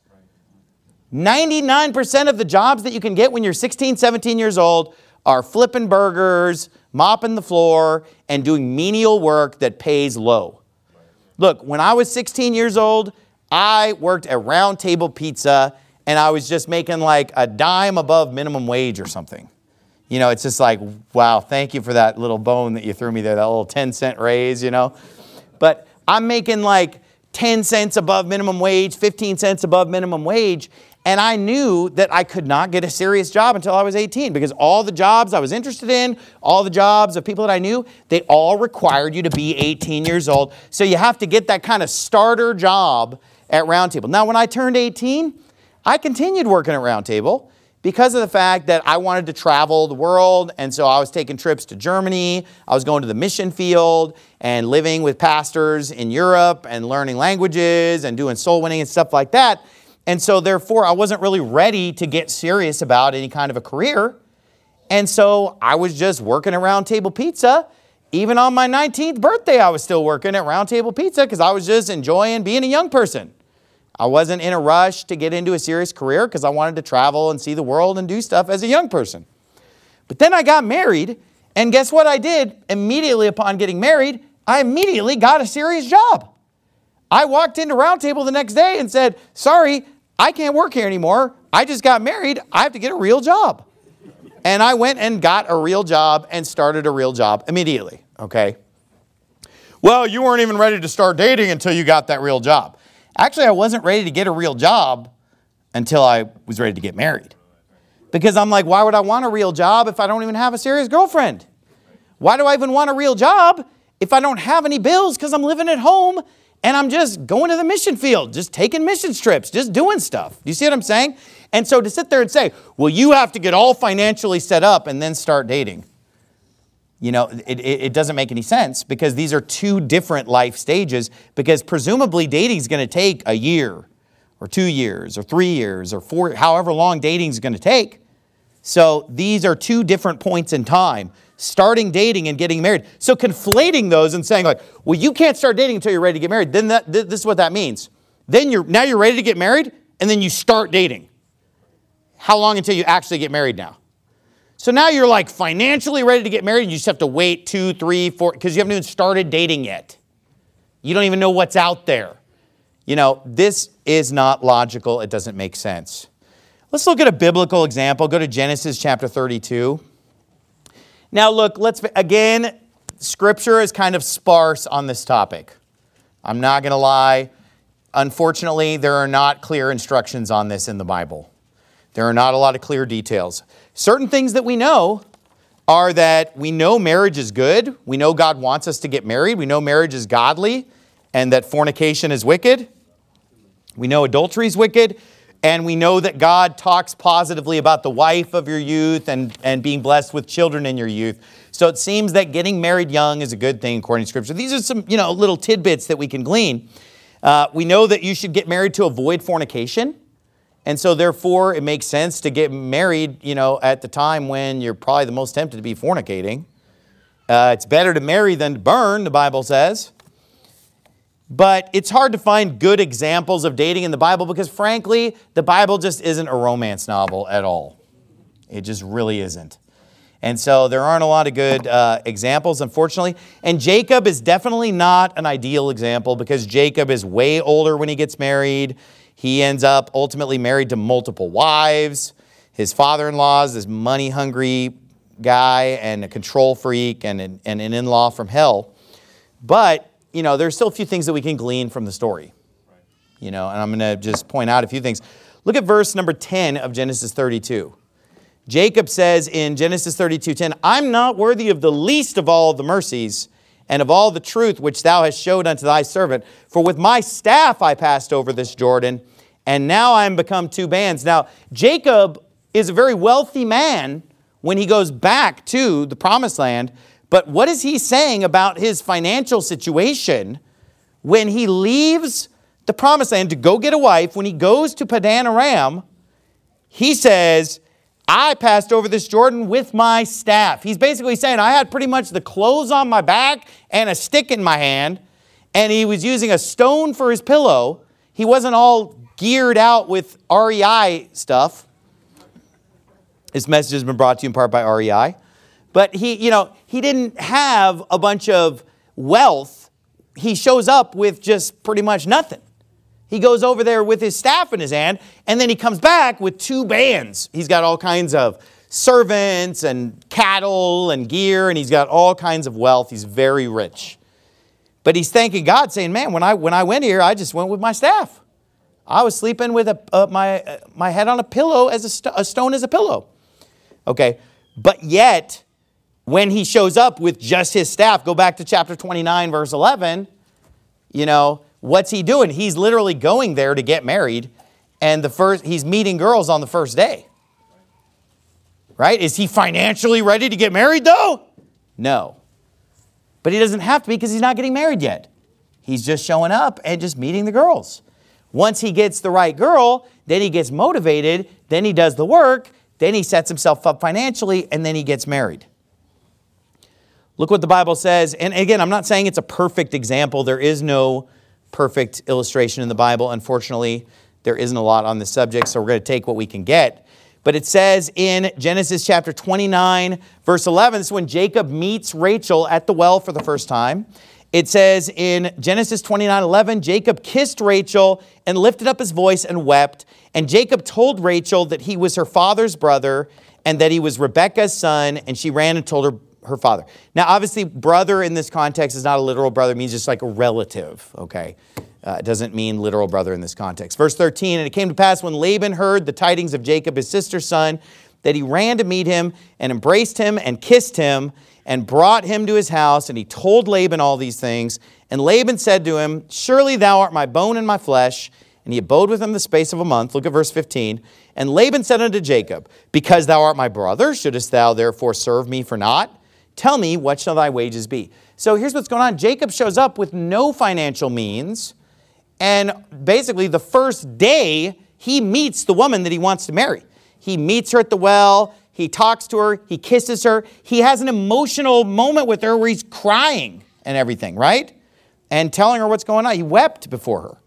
ninety-nine percent of the jobs that you can get when you're sixteen, seventeen years old are flipping burgers, mopping the floor, and doing menial work that pays low. Look, when I was sixteen years old, I worked at Round Table Pizza, and I was just making like a dime above minimum wage or something. You know, it's just like, wow, thank you for that little bone that you threw me there, that little ten cent raise, you know. But I'm making like ten cents above minimum wage, fifteen cents above minimum wage, and I knew that I could not get a serious job until I was eighteen because all the jobs I was interested in, all the jobs of people that I knew, they all required you to be eighteen years old. So you have to get that kind of starter job at Round Table. Now, when I turned eighteen, I continued working at Round Table because of the fact that I wanted to travel the world, and so I was taking trips to Germany, I was going to the mission field and living with pastors in Europe and learning languages and doing soul winning and stuff like that. And so therefore, I wasn't really ready to get serious about any kind of a career. And so I was just working at Round Table Pizza. Even on my nineteenth birthday, I was still working at Round Table Pizza because I was just enjoying being a young person. I wasn't in a rush to get into a serious career because I wanted to travel and see the world and do stuff as a young person. But then I got married, and guess what I did immediately upon getting married? I immediately got a serious job. I walked into Round Table the next day and said, sorry, I can't work here anymore. I just got married. I have to get a real job. And I went and got a real job and started a real job immediately, okay? Well, you weren't even ready to start dating until you got that real job. Actually, I wasn't ready to get a real job until I was ready to get married. Because I'm like, why would I want a real job if I don't even have a serious girlfriend? Why do I even want a real job if I don't have any bills because I'm living at home and I'm just going to the mission field, just taking mission trips, just doing stuff? Do you see what I'm saying? And so to sit there and say, well, you have to get all financially set up and then start dating. You know, it, it, it doesn't make any sense because these are two different life stages because presumably dating is going to take a year or two years or three years or four, however long dating is going to take. So these are two different points in time, starting dating and getting married. So conflating those and saying like, well, you can't start dating until you're ready to get married. Then that, th- this is what that means. Then you're, now you're ready to get married and then you start dating. How long until you actually get married now? So now you're like financially ready to get married and you just have to wait two, three, four, because you haven't even started dating yet. You don't even know what's out there. You know, this is not logical. It doesn't make sense. Let's look at a biblical example. Go to Genesis chapter thirty-two. Now look, let's, again, Scripture is kind of sparse on this topic. I'm not going to lie. Unfortunately, there are not clear instructions on this in the Bible. There are not a lot of clear details. Certain things that we know are that we know marriage is good. We know God wants us to get married. We know marriage is godly and that fornication is wicked. We know adultery is wicked. And we know that God talks positively about the wife of your youth and, and being blessed with children in your youth. So it seems that getting married young is a good thing according to Scripture. These are some, you know, little tidbits that we can glean. Uh, we know that you should get married to avoid fornication. And so therefore, it makes sense to get married, you know, at the time when you're probably the most tempted to be fornicating. Uh, it's better to marry than to burn, the Bible says. But it's hard to find good examples of dating in the Bible because, frankly, the Bible just isn't a romance novel at all. It just really isn't. And so there aren't a lot of good uh, examples, unfortunately. And Jacob is definitely not an ideal example because Jacob is way older when he gets married. He ends up ultimately married to multiple wives. His father-in-law is this money-hungry guy and a control freak and an, and an in-law from hell. But, you know, there's still a few things that we can glean from the story. You know, and I'm going to just point out a few things. Look at verse number ten of Genesis thirty-two. Jacob says in Genesis thirty-two ten, I'm not worthy of the least of all the mercies and of all the truth which thou hast showed unto thy servant. For with my staff I passed over this Jordan, and now I am become two bands. Now, Jacob is a very wealthy man when he goes back to the promised land. But what is he saying about his financial situation when he leaves the promised land to go get a wife? When he goes to Padan Aram, he says, I passed over this Jordan with my staff. He's basically saying I had pretty much the clothes on my back and a stick in my hand, and he was using a stone for his pillow. He wasn't all geared out with R E I stuff. This message has been brought to you in part by R E I. But he, you know, he didn't have a bunch of wealth. He shows up with just pretty much nothing. He goes over there with his staff in his hand, and then he comes back with two bands. He's got all kinds of servants and cattle and gear, and he's got all kinds of wealth. He's very rich. But he's thanking God, saying, man, when I when I went here, I just went with my staff. I was sleeping with a, uh, my, uh, my head on a pillow, as a, st- a stone as a pillow. Okay, but yet, when he shows up with just his staff, go back to chapter twenty-nine, verse eleven, you know, what's he doing? He's literally going there to get married, and the first he's meeting girls on the first day. Right? Is he financially ready to get married, though? No. But he doesn't have to be because he's not getting married yet. He's just showing up and just meeting the girls. Once he gets the right girl, then he gets motivated, then he does the work, then he sets himself up financially, and then he gets married. Look what the Bible says. And again, I'm not saying it's a perfect example. There is no perfect illustration in the Bible. Unfortunately, there isn't a lot on this subject, so we're going to take what we can get. But it says in Genesis chapter twenty-nine, verse eleven, this is when Jacob meets Rachel at the well for the first time. It says in Genesis twenty-nine eleven, Jacob kissed Rachel and lifted up his voice and wept. And Jacob told Rachel that he was her father's brother and that he was Rebekah's son, and she ran and told her her father. Now, obviously, brother in this context is not a literal brother. It means just like a relative, okay? Uh, it doesn't mean literal brother in this context. Verse thirteen, and it came to pass when Laban heard the tidings of Jacob, his sister's son, that he ran to meet him and embraced him and kissed him and brought him to his house. And he told Laban all these things. And Laban said to him, surely thou art my bone and my flesh. And he abode with him the space of a month. Look at verse fifteen. And Laban said unto Jacob, because thou art my brother, shouldest thou therefore serve me for naught? Tell me, what shall thy wages be? So here's what's going on. Jacob shows up with no financial means. And basically the first day, he meets the woman that he wants to marry. He meets her at the well. He talks to her. He kisses her. He has an emotional moment with her where he's crying and everything, right? And telling her what's going on. He wept before her.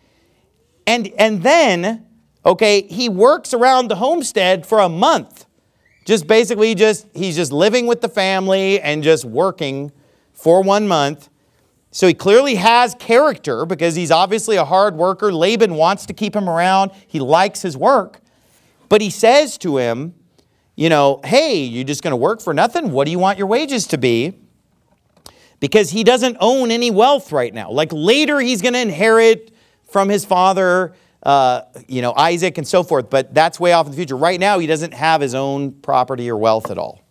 And, and then, okay, he works around the homestead for a month. Just basically just, he's just living with the family and just working for one month. So he clearly has character because he's obviously a hard worker. Laban wants to keep him around. He likes his work. But he says to him, you know, hey, you're just going to work for nothing? What do you want your wages to be? Because he doesn't own any wealth right now. Like later he's going to inherit from his father, uh, you know, Isaac and so forth. But that's way off in the future. Right now he doesn't have his own property or wealth at all.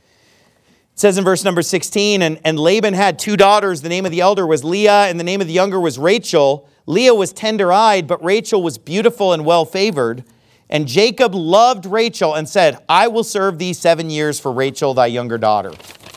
It says in verse number sixteen, and, and Laban had two daughters. The name of the elder was Leah, and the name of the younger was Rachel. Leah was tender-eyed, but Rachel was beautiful and well-favored. And Jacob loved Rachel and said, I will serve thee seven years for Rachel, thy younger daughter.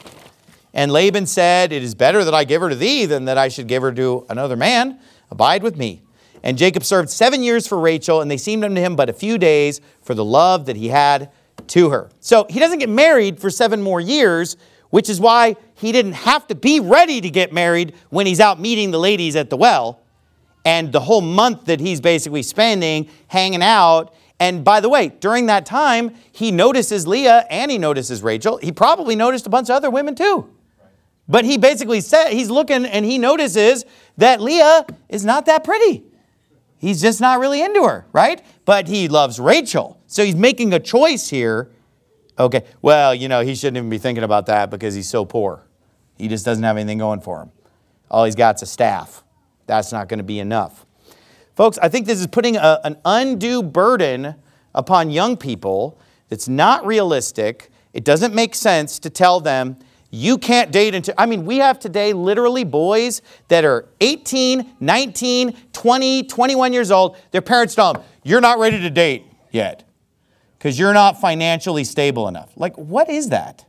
And Laban said, it is better that I give her to thee than that I should give her to another man. Abide with me. And Jacob served seven years for Rachel, and they seemed unto him but a few days for the love that he had to her. So he doesn't get married for seven more years, which is why he didn't have to be ready to get married when he's out meeting the ladies at the well. And the whole month that he's basically spending hanging out. And by the way, during that time, he notices Leah and he notices Rachel. He probably noticed a bunch of other women too. But he basically said, he's looking and he notices that Leah is not that pretty. He's just not really into her, right? But he loves Rachel. So he's making a choice here. Okay, well, you know, he shouldn't even be thinking about that because he's so poor. He just doesn't have anything going for him. All he's got is a staff. That's not going to be enough. Folks, I think this is putting a, an undue burden upon young people that's not realistic. It doesn't make sense to tell them, you can't date until... I mean, we have today literally boys that are eighteen, nineteen, twenty, twenty-one years old. Their parents tell them, you're not ready to date yet because you're not financially stable enough. Like, what is that?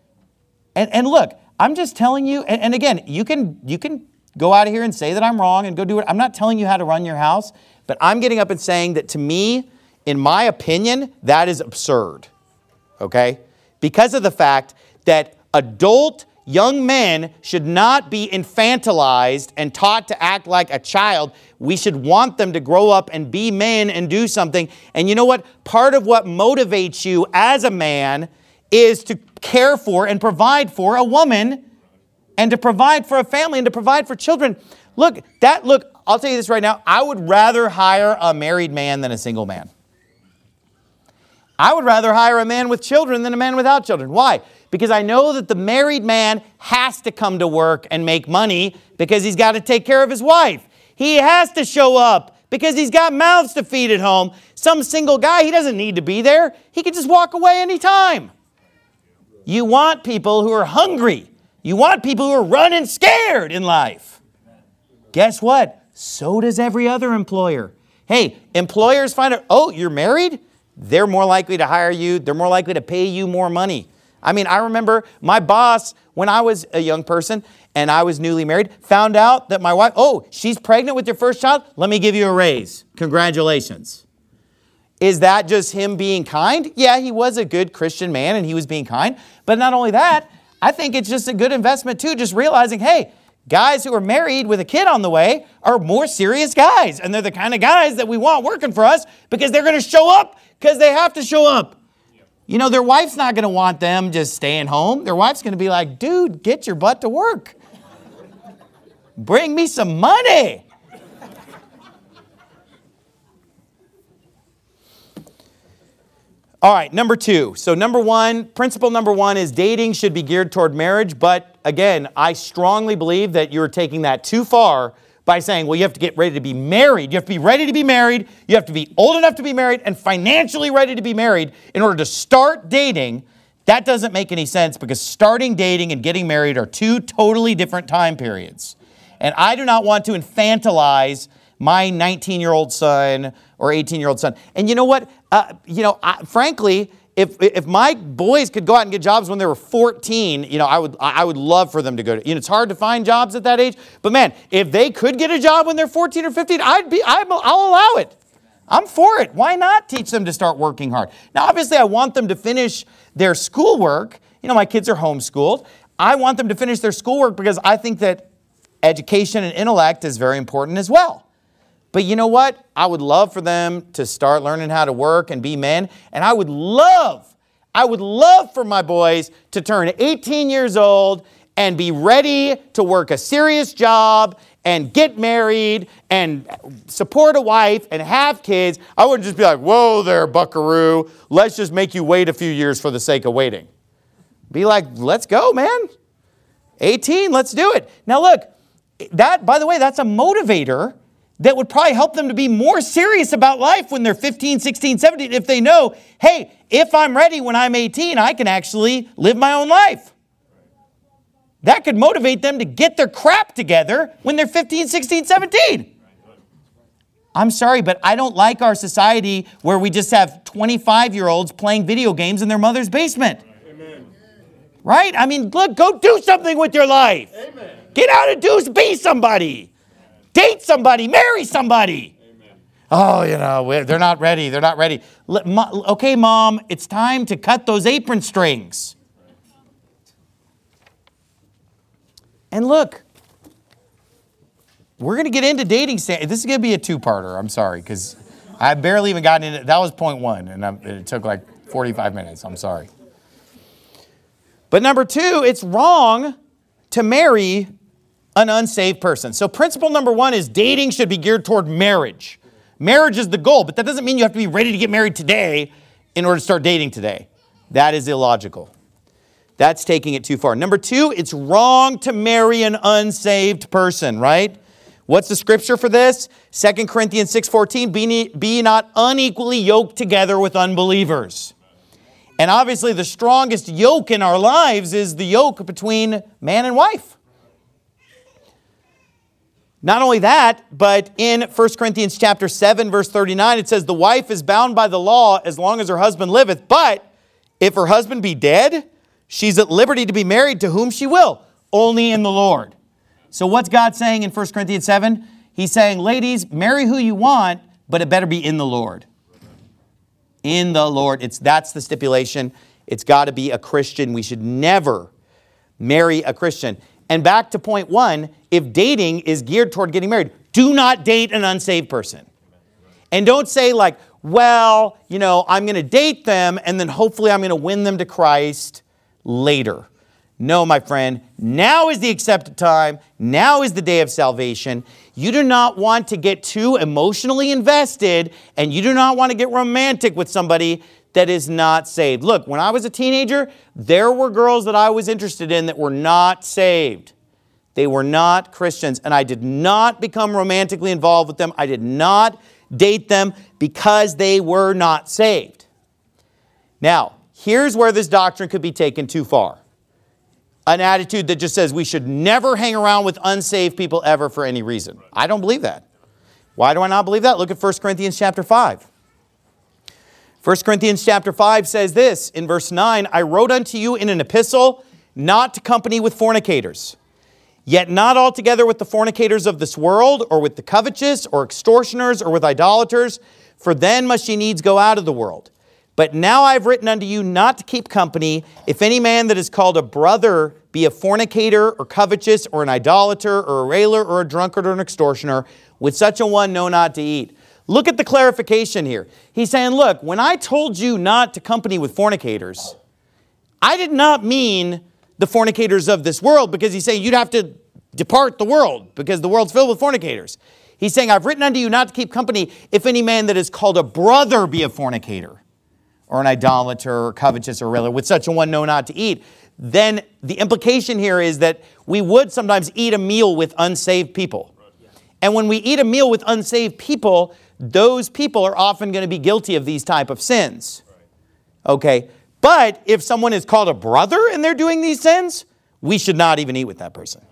And, and look, I'm just telling you, and, and again, you can, you can go out of here and say that I'm wrong and go do it. I'm not telling you how to run your house, but I'm getting up and saying that to me, in my opinion, that is absurd. okay? Because of the fact that adult young men should not be infantilized and taught to act like a child. We should want them to grow up and be men and do something. And you know what? Part of what motivates you as a man is to care for and provide for a woman and to provide for a family and to provide for children. Look, that look, I'll tell you this right now. I would rather hire a married man than a single man. I would rather hire a man with children than a man without children. Why? Because I know that the married man has to come to work and make money because he's got to take care of his wife. He has to show up because he's got mouths to feed at home. Some single guy, he doesn't need to be there. He can just walk away anytime. You want people who are hungry. You want people who are running scared in life. Guess what? So does every other employer. Hey, employers find out, oh, you're married? They're more likely to hire you. They're more likely to pay you more money. I mean, I remember my boss, when I was a young person and I was newly married, found out that my wife, oh, she's pregnant with your first child? Let me give you a raise. Congratulations. Is that just him being kind? Yeah, he was a good Christian man and he was being kind. But not only that, I think it's just a good investment too, just realizing, hey, guys who are married with a kid on the way are more serious guys. And they're the kind of guys that we want working for us because they're going to show up because they have to show up. You know, their wife's not going to want them just staying home. Their wife's going to be like, dude, get your butt to work. Bring me some money. All right, number two. So number one, principle number one is dating should be geared toward marriage. But again, I strongly believe that you're taking that too far by saying, well, you have to get ready to be married. You have to be ready to be married. You have to be old enough to be married and financially ready to be married in order to start dating. That doesn't make any sense because starting dating and getting married are two totally different time periods. And I do not want to infantilize my nineteen-year-old son or eighteen-year-old son. And you know what? Uh, you know, I, frankly, if if my boys could go out and get jobs when they were fourteen, you know, I would I would love for them to go to. You know, it's hard to find jobs at that age, but man, if they could get a job when they're fourteen or fifteen, I'd be I'm, I'll allow it. I'm for it. Why not teach them to start working hard? Now, obviously, I want them to finish their schoolwork. You know, my kids are homeschooled. I want them to finish their schoolwork because I think that education and intellect is very important as well. But you know what? I would love for them to start learning how to work and be men. And I would love, I would love for my boys to turn eighteen years old and be ready to work a serious job and get married and support a wife and have kids. I wouldn't just be like, whoa there, buckaroo. Let's just make you wait a few years for the sake of waiting. Be like, let's go, man. eighteen, let's do it. Now look, that, by the way, that's a motivator that would probably help them to be more serious about life when they're fifteen, sixteen, seventeen, if they know, hey, if I'm ready when I'm eighteen, I can actually live my own life. That could motivate them to get their crap together when they're fifteen, sixteen, seventeen. I'm sorry, but I don't like our society where we just have twenty-five-year-olds playing video games in their mother's basement. Amen. Right? I mean, look, go do something with your life. Amen. Get out and do, be somebody. Date somebody, marry somebody. Amen. Oh, you know, they're not ready. They're not ready. Okay, Mom, it's time to cut those apron strings. And look, we're going to get into dating. This is going to be a two-parter. I'm sorry, because I barely even got into it. That was point one, and it took like forty-five minutes. I'm sorry. But number two, it's wrong to marry an unsaved person. So principle number one is dating should be geared toward marriage. Marriage is the goal, but that doesn't mean you have to be ready to get married today in order to start dating today. That is illogical. That's taking it too far. Number two, it's wrong to marry an unsaved person, right? What's the scripture for this? Second Corinthians six fourteen, be, be not unequally yoked together with unbelievers. And obviously the strongest yoke in our lives is the yoke between man and wife. Not only that, but in First Corinthians chapter seven, verse thirty-nine, it says, the wife is bound by the law as long as her husband liveth. But if her husband be dead, she's at liberty to be married to whom she will, only in the Lord. So what's God saying in First Corinthians seven? He's saying, ladies, marry who you want, but it better be in the Lord. In the Lord. It's, that's the stipulation. It's got to be a Christian. We should never marry a Christian. And back to point one, if dating is geared toward getting married, do not date an unsaved person. And don't say like, well, you know, I'm going to date them and then hopefully I'm going to win them to Christ later. No, my friend, now is the accepted time. Now is the day of salvation. You do not want to get too emotionally invested, and you do not want to get romantic with somebody that is not saved. Look, when I was a teenager, there were girls that I was interested in that were not saved. They were not Christians, and I did not become romantically involved with them. I did not date them because they were not saved. Now, here's where this doctrine could be taken too far. An attitude that just says we should never hang around with unsaved people ever for any reason. I don't believe that. Why do I not believe that? Look at First Corinthians chapter five. First Corinthians chapter five says this in verse nine, I wrote unto you in an epistle not to company with fornicators, yet not altogether with the fornicators of this world, or with the covetous, or extortioners, or with idolaters, for then must ye needs go out of the world. But now I have written unto you not to keep company, if any man that is called a brother be a fornicator, or covetous, or an idolater, or a railer, or a drunkard, or an extortioner, with such a one know not to eat. Look at the clarification here. He's saying, look, when I told you not to company with fornicators, I did not mean the fornicators of this world, because he's saying you'd have to depart the world, because the world's filled with fornicators. He's saying, I've written unto you not to keep company, if any man that is called a brother be a fornicator, or an idolater, or covetous, or a railer, with such a one know not to eat. Then the implication here is that we would sometimes eat a meal with unsaved people. And when we eat a meal with unsaved people, those people are often going to be guilty of these type of sins. Okay, but if someone is called a brother and they're doing these sins, we should not even eat with that person.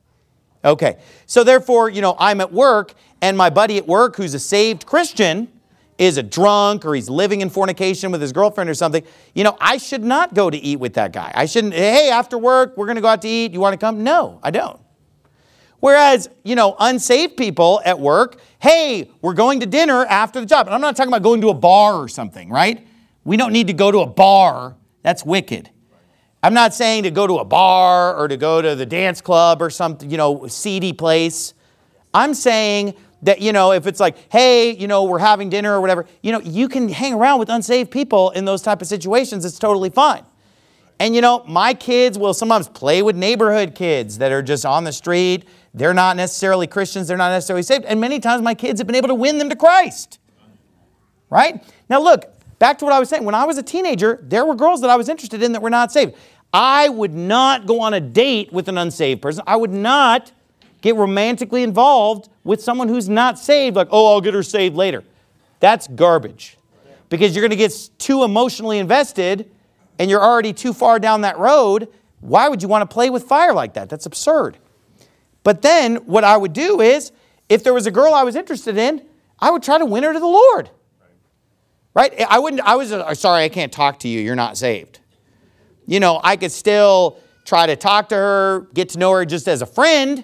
Okay, so therefore, you know, I'm at work and my buddy at work who's a saved Christian is a drunk, or he's living in fornication with his girlfriend or something, you know, I should not go to eat with that guy. I shouldn't, hey, after work, we're going to go out to eat. You want to come? No, I don't. Whereas, you know, unsaved people at work, hey, we're going to dinner after the job. And I'm not talking about going to a bar or something, right? We don't need to go to a bar. That's wicked. I'm not saying to go to a bar or to go to the dance club or some, you know, seedy place. I'm saying that, you know, if it's like, hey, you know, we're having dinner or whatever, you know, you can hang around with unsaved people in those type of situations. It's totally fine. And, you know, my kids will sometimes play with neighborhood kids that are just on the street. They're not necessarily Christians. They're not necessarily saved. And many times my kids have been able to win them to Christ. Right? Now, look, back to what I was saying. When I was a teenager, there were girls that I was interested in that were not saved. I would not go on a date with an unsaved person. I would not get romantically involved with someone who's not saved, like, oh, I'll get her saved later. That's garbage. Because you're going to get too emotionally invested and you're already too far down that road. Why would you want to play with fire like that? That's absurd. But then what I would do is, if there was a girl I was interested in, I would try to win her to the Lord. Right? I wouldn't, I was, uh, sorry, I can't talk to you. You're not saved. You know, I could still try to talk to her, get to know her just as a friend,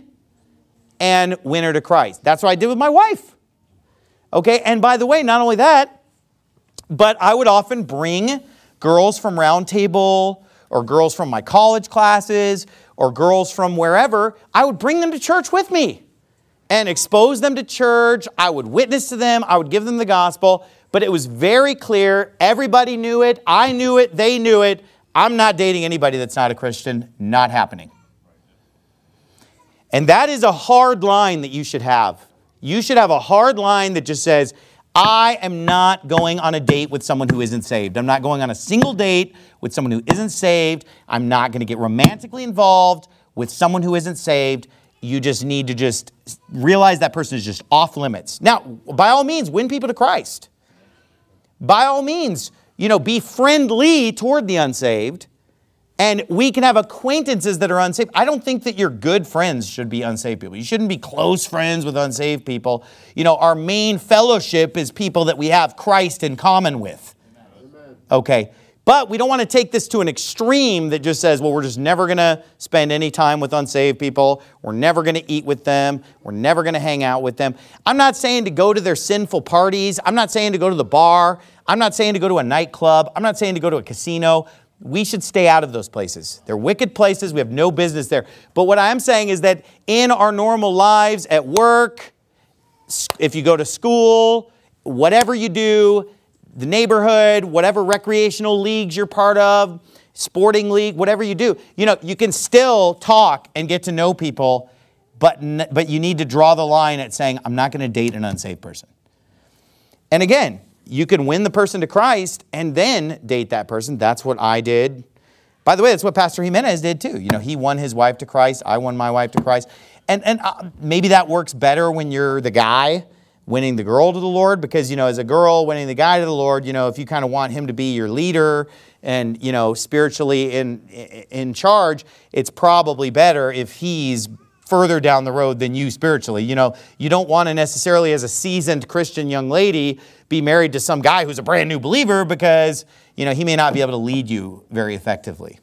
and win her to Christ. That's what I did with my wife. Okay, and by the way, not only that, but I would often bring girls from Round Table, or girls from my college classes, or girls from wherever. I would bring them to church with me and expose them to church. I would witness to them. I would give them the gospel. But it was very clear. Everybody knew it. I knew it. They knew it. I'm not dating anybody that's not a Christian. Not happening. And that is a hard line that you should have. You should have a hard line that just says, I am not going on a date with someone who isn't saved. I'm not going on a single date with someone who isn't saved. I'm not going to get romantically involved with someone who isn't saved. You just need to just realize that person is just off limits. Now, by all means, win people to Christ. By all means, you know, be friendly toward the unsaved. And we can have acquaintances that are unsaved. I don't think that your good friends should be unsaved people. You shouldn't be close friends with unsaved people. You know, our main fellowship is people that we have Christ in common with. Amen. Okay. But we don't want to take this to an extreme that just says, well, we're just never going to spend any time with unsaved people. We're never going to eat with them. We're never going to hang out with them. I'm not saying to go to their sinful parties. I'm not saying to go to the bar. I'm not saying to go to a nightclub. I'm not saying to go to a casino. we should stay out of those places. They're wicked places. We have no business there. But what I'm saying is that in our normal lives, at work, if you go to school, whatever you do, the neighborhood, whatever recreational leagues you're part of, sporting league, whatever you do, you know, you can still talk and get to know people, but, but you need to draw the line at saying, I'm not going to date an unsaved person. And again, you can win the person to Christ and then date that person. That's what I did. By the way, that's what Pastor Jimenez did too. You know, he won his wife to Christ. I won my wife to Christ. And, and uh, maybe that works better when you're the guy winning the girl to the Lord, because, you know, as a girl winning the guy to the Lord, you know, if you kind of want him to be your leader and, you know, spiritually in, in charge, it's probably better if he's further down the road than you spiritually. You know, you don't want to necessarily, as a seasoned Christian young lady, be married to some guy who's a brand new believer, because, you know, he may not be able to lead you very effectively.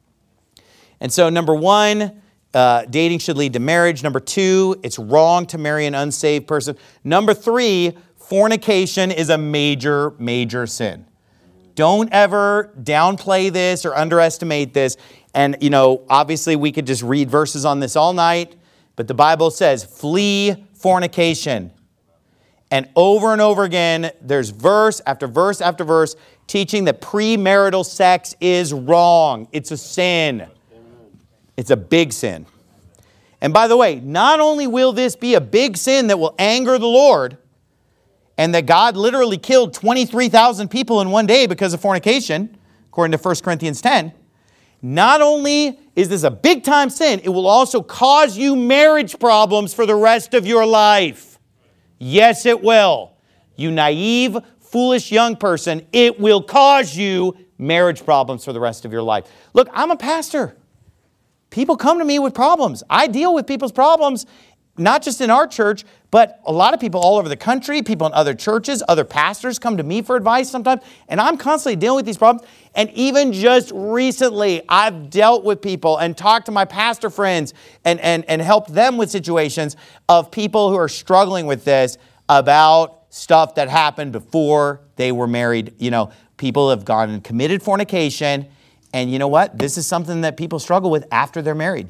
And so number one, uh, dating should lead to marriage. Number two, it's wrong to marry an unsaved person. Number three, fornication is a major, major sin. Don't ever downplay this or underestimate this. And, you know, obviously we could just read verses on this all night, but the Bible says, flee fornication. And over and over again, there's verse after verse after verse teaching that premarital sex is wrong. It's a sin. It's a big sin. And by the way, not only will this be a big sin that will anger the Lord, and that God literally killed twenty-three thousand people in one day because of fornication, according to First Corinthians ten, not only is this a big-time sin, it will also cause you marriage problems for the rest of your life. Yes, it will. You naive, foolish young person, it will cause you marriage problems for the rest of your life. Look, I'm a pastor. People come to me with problems. I deal with people's problems, not just in our church, but a lot of people all over the country, people in other churches, other pastors come to me for advice sometimes, and I'm constantly dealing with these problems. And even just recently, I've dealt with people and talked to my pastor friends and, and, and helped them with situations of people who are struggling with this about stuff that happened before they were married. You know, people have gone and committed fornication, and you know what? This is something that people struggle with after they're married.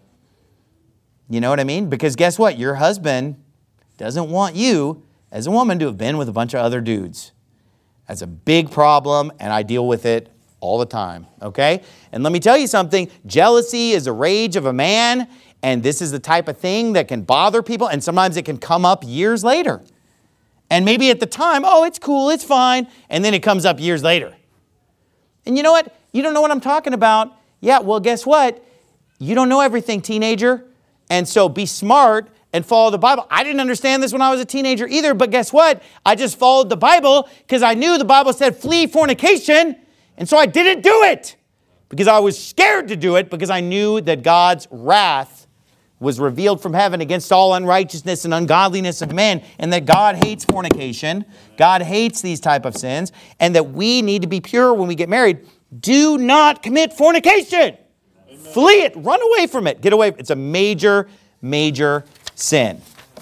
You know what I mean? Because guess what? Your husband doesn't want you, as a woman, to have been with a bunch of other dudes. That's a big problem, and I deal with it all the time, okay? And let me tell you something. Jealousy is a rage of a man, and this is the type of thing that can bother people, and sometimes it can come up years later. And maybe at the time, oh, it's cool, it's fine, and then it comes up years later. And you know what? You don't know what I'm talking about. Yeah, well, guess what? You don't know everything, teenager. And so be smart and follow the Bible. I didn't understand this when I was a teenager either, but guess what? I just followed the Bible because I knew the Bible said flee fornication, and so I didn't do it because I was scared to do it, because I knew that God's wrath was revealed from heaven against all unrighteousness and ungodliness of men, and that God hates fornication. God hates these type of sins, and that we need to be pure when we get married. Do not commit fornication. Amen. Flee it. Run away from it. Get away. It's a major, major sin.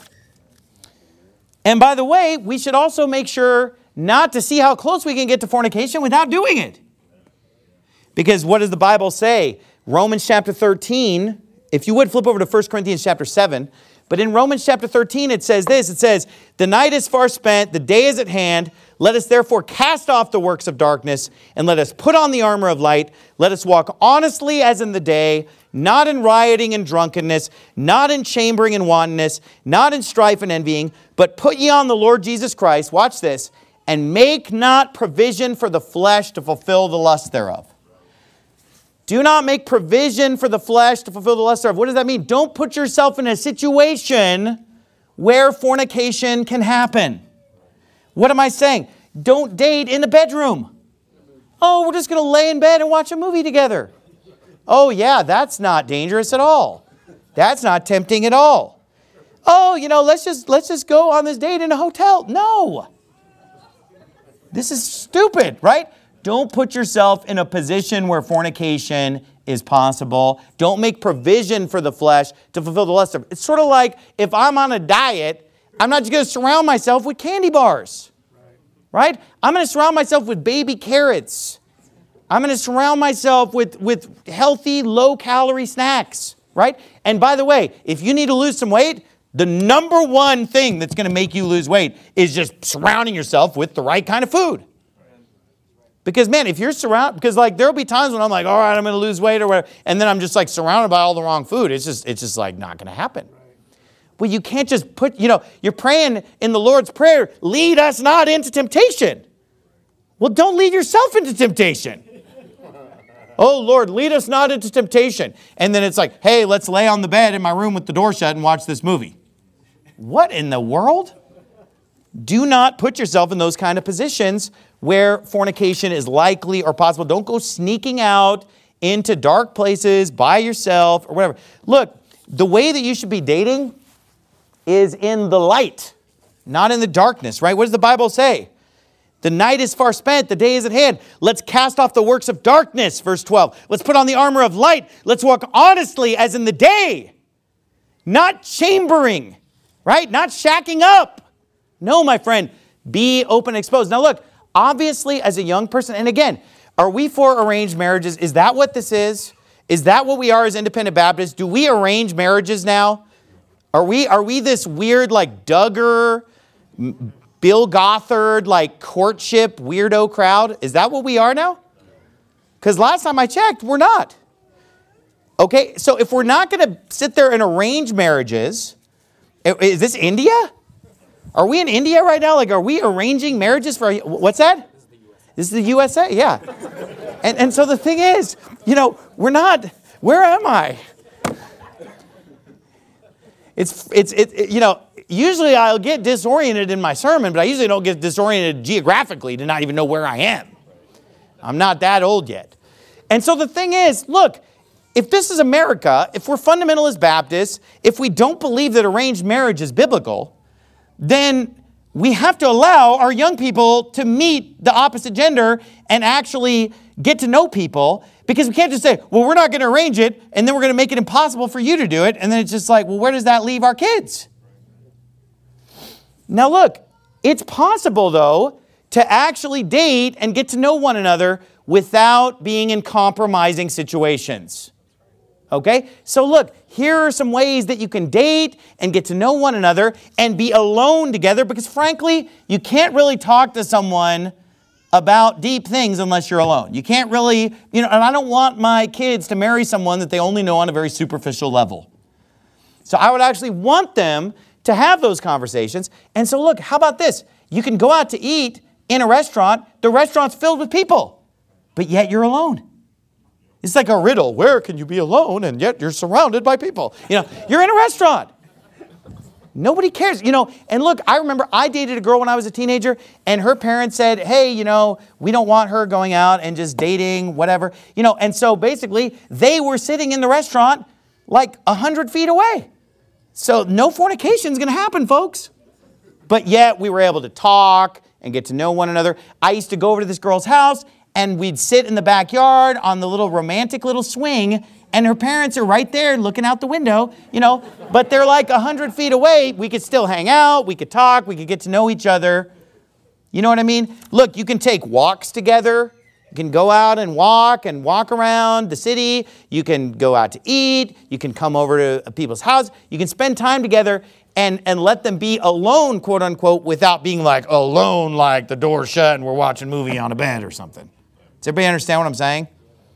And by the way, we should also make sure not to see how close we can get to fornication without doing it. Because what does the Bible say? Romans chapter thirteen, if you would flip over to First Corinthians chapter seven, but in Romans chapter thirteen it says this, it says, the night is far spent, the day is at hand, let us therefore cast off the works of darkness, and let us put on the armor of light. Let us walk honestly as in the day, not in rioting and drunkenness, not in chambering and wantonness, not in strife and envying, but put ye on the Lord Jesus Christ, watch this, and make not provision for the flesh to fulfill the lust thereof. Do not make provision for the flesh to fulfill the lust thereof. What does that mean? Don't put yourself in a situation where fornication can happen. What am I saying? Don't date in the bedroom. Oh, we're just going to lay in bed and watch a movie together. Oh, yeah, that's not dangerous at all. That's not tempting at all. Oh, you know, let's just let's just go on this date in a hotel. No. This is stupid, right? Don't put yourself in a position where fornication is possible. Don't make provision for the flesh to fulfill the lust of it. It's sort of like if I'm on a diet, I'm not just going to surround myself with candy bars, right? I'm going to surround myself with baby carrots. I'm going to surround myself with, with healthy, low-calorie snacks, right? And by the way, if you need to lose some weight, the number one thing that's going to make you lose weight is just surrounding yourself with the right kind of food. Because, man, if you're surrounded, because, like, there'll be times when I'm like, all right, I'm going to lose weight or whatever, and then I'm just, like, surrounded by all the wrong food. It's just, it's just like, not going to happen. Well, you can't just put, you know, you're praying in the Lord's Prayer, lead us not into temptation. Well, don't lead yourself into temptation. Oh, Lord, lead us not into temptation. And then it's like, hey, let's lay on the bed in my room with the door shut and watch this movie. What in the world? Do not put yourself in those kind of positions where fornication is likely or possible. Don't go sneaking out into dark places by yourself or whatever. Look, the way that you should be dating is in the light, not in the darkness, right? What does the Bible say? The night is far spent, the day is at hand. Let's cast off the works of darkness, verse twelve. Let's put on the armor of light. Let's walk honestly as in the day, not chambering, right? Not shacking up. No, my friend, be open and exposed. Now look, obviously as a young person, and again, are we for arranged marriages? Is that what this is? Is that what we are as independent Baptists? Do we arrange marriages now? Are we, are we this weird like Duggar, Bill Gothard, like courtship weirdo crowd? Is that what we are now? Because last time I checked, we're not. Okay, so if we're not going to sit there and arrange marriages, is this India? Are we in India right now? Like, are we arranging marriages for, what's that? This is the U S A, yeah. And, and so the thing is, you know, we're not, where am I? It's, it's, it, it, you know, usually I'll get disoriented in my sermon, but I usually don't get disoriented geographically to not even know where I am. I'm not that old yet. And so the thing is, look, if this is America, if we're fundamentalist Baptists, if we don't believe that arranged marriage is biblical, then we have to allow our young people to meet the opposite gender and actually get to know people, because we can't just say, well, we're not going to arrange it, and then we're going to make it impossible for you to do it. And then it's just like, well, where does that leave our kids? Now look, it's possible, though, to actually date and get to know one another without being in compromising situations. Okay? So look, here are some ways that you can date and get to know one another and be alone together, because frankly, you can't really talk to someone about deep things unless you're alone. You can't really, you know, and I don't want my kids to marry someone that they only know on a very superficial level. So I would actually want them to have those conversations. And so look, how about this? You can go out to eat in a restaurant. The restaurant's filled with people, but yet you're alone. It's like a riddle. Where can you be alone and yet you're surrounded by people? You know, you're in a restaurant. Nobody cares, you know. And look, I remember I dated a girl when I was a teenager, and her parents said, hey, you know, we don't want her going out and just dating, whatever. You know, and so basically, they were sitting in the restaurant like a hundred feet away. So no fornication is going to happen, folks. But yet we were able to talk and get to know one another. I used to go over to this girl's house, and we'd sit in the backyard on the little romantic little swing, and her parents are right there looking out the window, you know, but they're like a hundred feet away. We could still hang out, we could talk, we could get to know each other. You know what I mean? Look, you can take walks together. You can go out and walk and walk around the city. You can go out to eat. You can come over to people's house. You can spend time together and, and let them be alone, quote unquote, without being like alone, like the door shut and we're watching a movie on a bed or something. Does everybody understand what I'm saying?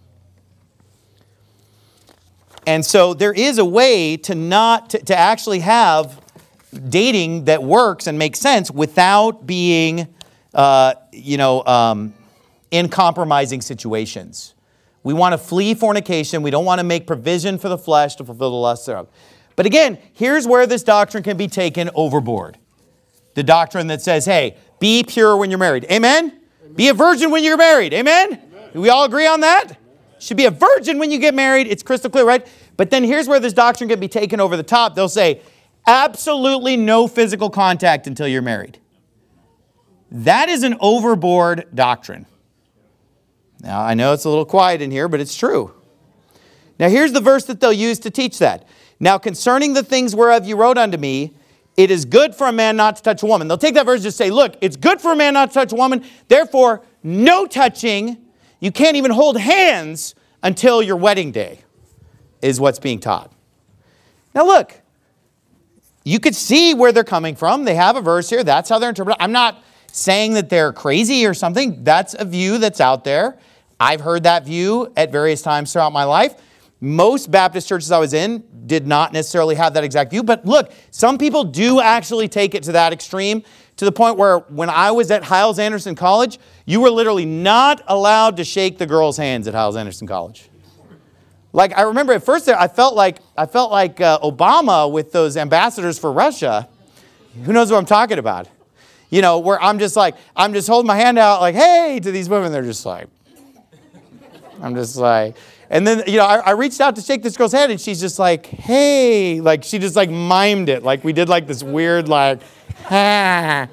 And so there is a way to not, to, to actually have dating that works and makes sense without being, uh, you know, um, in compromising situations. We want to flee fornication. We don't want to make provision for the flesh to fulfill the lusts thereof. But again, here's where this doctrine can be taken overboard. The doctrine that says, hey, be pure when you're married. Amen? Amen. Be a virgin when you're married. Amen? Amen. Do we all agree on that? Should be a virgin when you get married. It's crystal clear, right? But then here's where this doctrine can be taken over the top. They'll say, absolutely no physical contact until you're married. That is an overboard doctrine. Now, I know it's a little quiet in here, but it's true. Now, here's the verse that they'll use to teach that. Now, concerning the things whereof you wrote unto me, it is good for a man not to touch a woman. They'll take that verse and just say, look, it's good for a man not to touch a woman. Therefore, no touching. you can't even hold hands until your wedding day, is what's being taught. Now look, you could see where they're coming from. They have a verse here. That's how they're interpreting. I'm not saying that they're crazy or something. That's a view that's out there. I've heard that view at various times throughout my life. Most Baptist churches I was in did not necessarily have that exact view. But look, some people do actually take it to that extreme, to the point where when I was at Hyles-Anderson College, you were literally not allowed to shake the girls' hands at Hyles-Anderson College. Like, I remember at first there, I felt like I felt like uh, Obama with those ambassadors for Russia. Who knows what I'm talking about? You know, where I'm just like, I'm just holding my hand out like, hey, to these women. They're just like, I'm just like, and then, you know, I, I reached out to shake this girl's hand and she's just like, hey, like she just like mimed it. Like we did like this weird like, ha.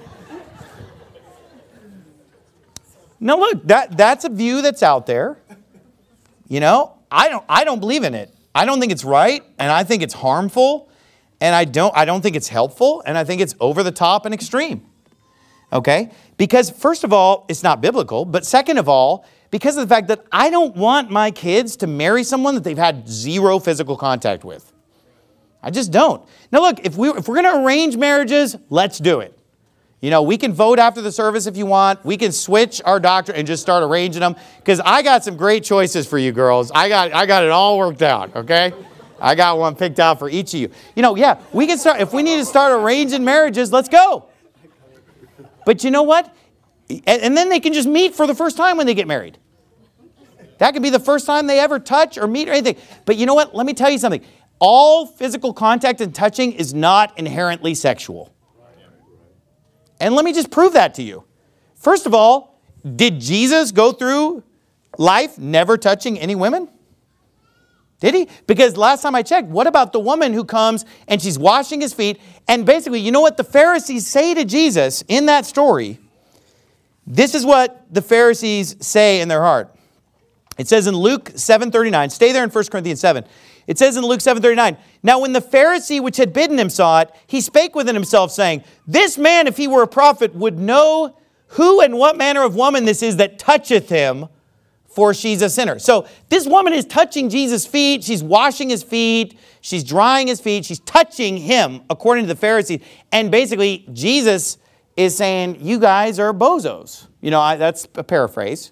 Now look, that, that's a view that's out there. You know, I don't, I don't believe in it. I don't think it's right, and I think it's harmful, and I don't, I don't think it's helpful, and I think it's over the top and extreme. Okay? Because first of all, it's not biblical, but second of all, because of the fact that I don't want my kids to marry someone that they've had zero physical contact with. I just don't. Now look, if, we, if we're going to arrange marriages, let's do it. You know, we can vote after the service if you want. We can switch our doctor and just start arranging them. Because I got some great choices for you girls. I got, I got it all worked out, okay? I got one picked out for each of you. You know, yeah, we can start, if we need to start arranging marriages, let's go. But you know what? And, and then they can just meet for the first time when they get married. That could be the first time they ever touch or meet or anything. But you know what? Let me tell you something. All physical contact and touching is not inherently sexual. And let me just prove that to you. First of all, did Jesus go through life never touching any women? Did he? Because last time I checked, what about the woman who comes and she's washing his feet? And basically, you know what the Pharisees say to Jesus in that story? This is what the Pharisees say in their heart. It says in Luke seven thirty-nine, stay there in First Corinthians seven. It says in Luke seven thirty-nine, now when the Pharisee which had bidden him saw it, he spake within himself, saying, this man, if he were a prophet, would know who and what manner of woman this is that toucheth him, for she's a sinner. So this woman is touching Jesus' feet. She's washing his feet. She's drying his feet. She's touching him, according to the Pharisees. And basically, Jesus is saying, you guys are bozos. You know, I, that's a paraphrase.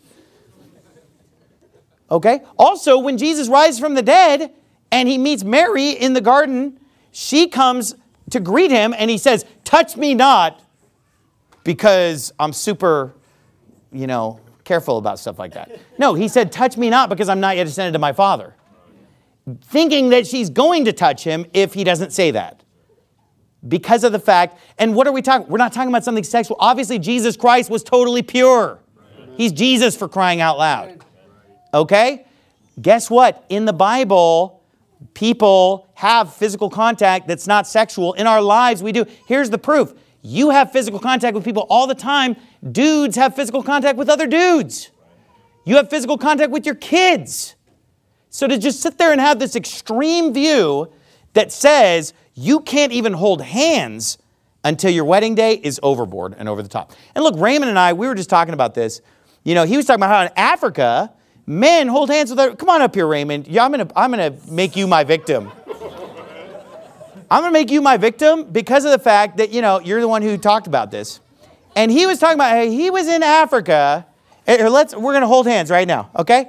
Okay? Also, when Jesus rises from the dead and he meets Mary in the garden, she comes to greet him and he says, touch me not, because I'm super, you know, careful about stuff like that. No, he said, touch me not because I'm not yet ascended to my Father. Thinking that she's going to touch him if he doesn't say that. Because of the fact, and what are we talking? We're not talking about something sexual. Obviously, Jesus Christ was totally pure. He's Jesus, for crying out loud. Okay? Guess what? In the Bible, people have physical contact that's not sexual. In our lives, we do. Here's the proof. You have physical contact with people all the time. Dudes have physical contact with other dudes. You have physical contact with your kids. So to just sit there and have this extreme view that says you can't even hold hands until your wedding day is overboard and over the top. And look, Raymond and I, we were just talking about this. You know, he was talking about how in Africa, men hold hands with their... Come on up here, Raymond. Yeah, I'm going to I'm going to make you my victim. I'm going to make you my victim because of the fact that, you know, you're the one who talked about this. And he was talking about, hey, he was in Africa. Here, let's, we're going to hold hands right now, okay?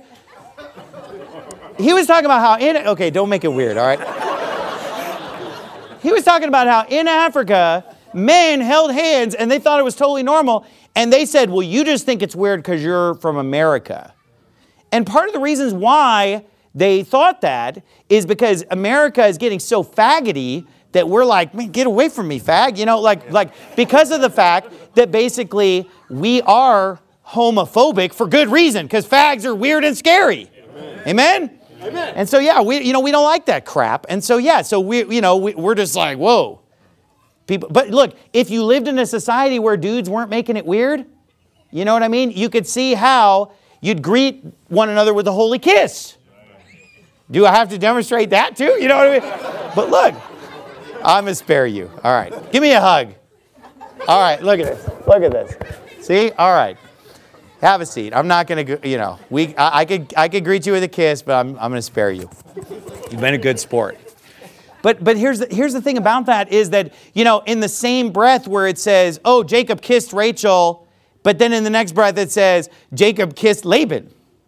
He was talking about how in... Okay, don't make it weird, all right? He was talking about how in Africa, men held hands and they thought it was totally normal. And they said, well, you just think it's weird because you're from America. And part of the reasons why they thought that is because America is getting so faggoty that we're like, man, get away from me, fag. You know, like, like because of the fact that basically we are homophobic for good reason, because fags are weird and scary. Amen? Amen? Amen. And so, yeah, we, you know, we don't like that crap. And so, yeah, so we, you know, we, we're just like, whoa. People, but look, if you lived in a society where dudes weren't making it weird, you know what I mean? You could see how you'd greet one another with a holy kiss. Do I have to demonstrate that too? You know what I mean? But look, I'm going to spare you. All right. Give me a hug. All right. Look at this. Look at this. See? All right. Have a seat. I'm not going to, you know, we, I, I could I could greet you with a kiss, but I'm, I'm going to spare you. You've been a good sport. But but here's the, here's the thing about that is that, you know, in the same breath where it says, oh, Jacob kissed Rachel, but then in the next breath it says, Jacob kissed Laban.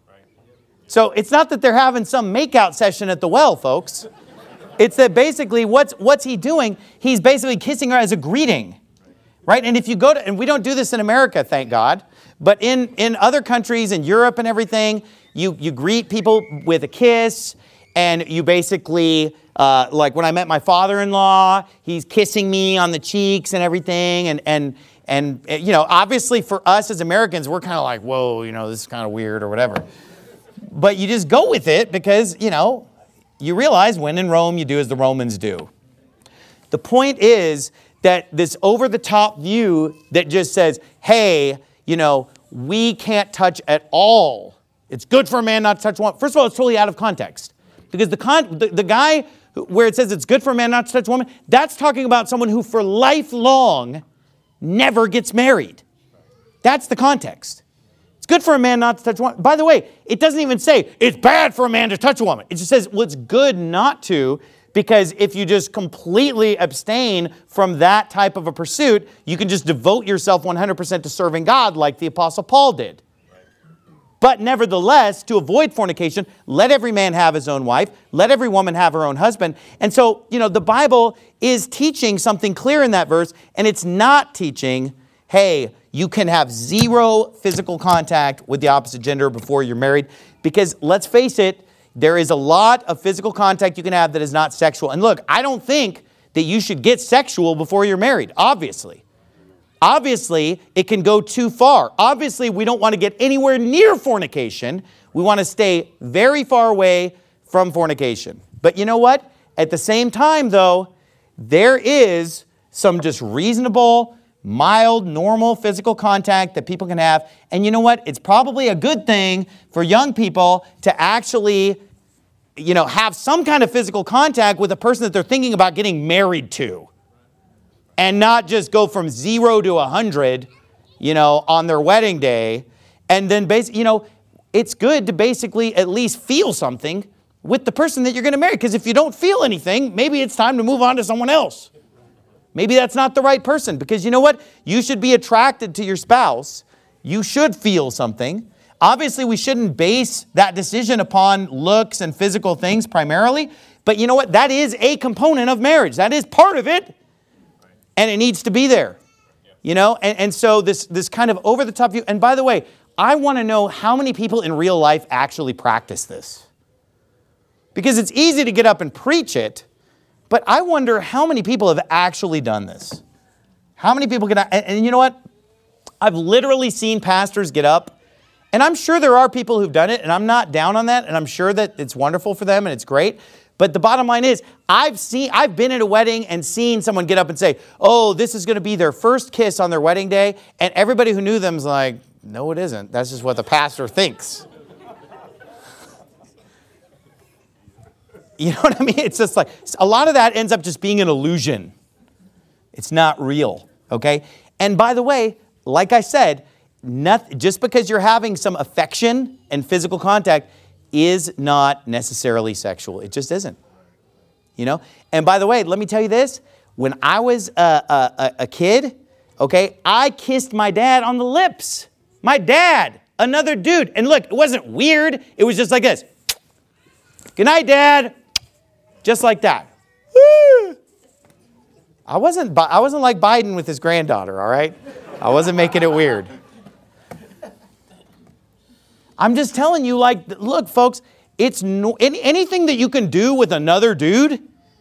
So it's not that they're having some makeout session at the well, folks. It's that basically what's what's he doing? He's basically kissing her as a greeting, right? And if you go to, and we don't do this in America, thank God, but in, in other countries, in Europe and everything, you, you greet people with a kiss, and you basically, uh, like when I met my father-in-law, he's kissing me on the cheeks and everything, and and and you know, obviously for us as Americans, we're kind of like, whoa, you know, this is kind of weird or whatever. But you just go with it because, you know, you realize when in Rome, you do as the Romans do. The point is that this over-the-top view that just says, hey, you know, we can't touch at all. It's good for a man not to touch a woman. First of all, it's totally out of context. Because the, con- the, the guy where it says it's good for a man not to touch a woman, that's talking about someone who for lifelong never gets married. That's the context. It's good for a man not to touch a woman. By the way, it doesn't even say it's bad for a man to touch a woman. It just says, well, it's good not to, because if you just completely abstain from that type of a pursuit, you can just devote yourself one hundred percent to serving God like the Apostle Paul did. But nevertheless, to avoid fornication, let every man have his own wife, let every woman have her own husband. And so, you know, the Bible is teaching something clear in that verse, and it's not teaching, hey, you can have zero physical contact with the opposite gender before you're married. Because let's face it, there is a lot of physical contact you can have that is not sexual. And look, I don't think that you should get sexual before you're married, obviously. Obviously, it can go too far. Obviously, we don't want to get anywhere near fornication. We want to stay very far away from fornication. But you know what? At the same time, though, there is some just reasonable, mild, normal physical contact that people can have. And you know what? It's probably a good thing for young people to actually, you know, have some kind of physical contact with a person that they're thinking about getting married to. And not just go from zero to a hundred, you know, on their wedding day. And then, basically, you know, it's good to basically at least feel something with the person that you're going to marry. Because if you don't feel anything, maybe it's time to move on to someone else. Maybe that's not the right person. Because you know what? You should be attracted to your spouse. You should feel something. Obviously, we shouldn't base that decision upon looks and physical things primarily. But you know what? That is a component of marriage. That is part of it. And it needs to be there, you know? And, and so this, this kind of over-the-top view. And by the way, I want to know how many people in real life actually practice this. Because it's easy to get up and preach it, but I wonder how many people have actually done this. How many people can... And, and you know what? I've literally seen pastors get up, and I'm sure there are people who've done it, and I'm not down on that, and I'm sure that it's wonderful for them and it's great. But the bottom line is, I've seen, I've been at a wedding and seen someone get up and say, oh, this is going to be their first kiss on their wedding day. And everybody who knew them is like, no, it isn't. That's just what the pastor thinks. You know what I mean? It's just like, a lot of that ends up just being an illusion. It's not real, okay? And by the way, like I said, nothing, just because you're having some affection and physical contact is not necessarily sexual. It just isn't. You know? And by the way, let me tell you this. When I was a, a, a kid, okay, I kissed my dad on the lips. My dad, another dude. And look, it wasn't weird. It was just like this. Good night, Dad. Just like that. Woo! I wasn't, I wasn't like Biden with his granddaughter, all right? I wasn't making it weird. I'm just telling you, like, look, folks, it's no, any, anything that you can do with another dude,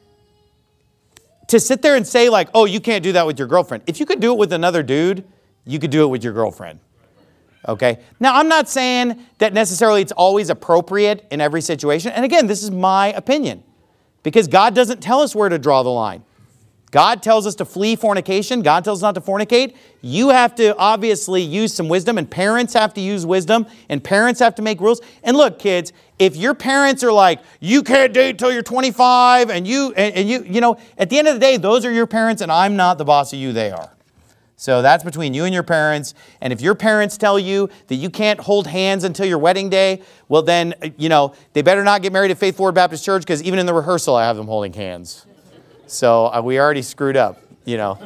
to sit there and say, like, oh, you can't do that with your girlfriend. If you could do it with another dude, you could do it with your girlfriend. Okay? Now, I'm not saying that necessarily it's always appropriate in every situation. And again, this is my opinion. Because God doesn't tell us where to draw the line. God tells us to flee fornication. God tells us not to fornicate. You have to obviously use some wisdom, and parents have to use wisdom, and parents have to make rules. And look, kids, if your parents are like, you can't date till you're twenty-five, and you, and, and you, you know, at the end of the day, those are your parents, and I'm not the boss of you, they are. So that's between you and your parents. And if your parents tell you that you can't hold hands until your wedding day, well then, you know, they better not get married at Faith Forward Baptist Church, because even in the rehearsal, I have them holding hands. So uh, we already screwed up, you know.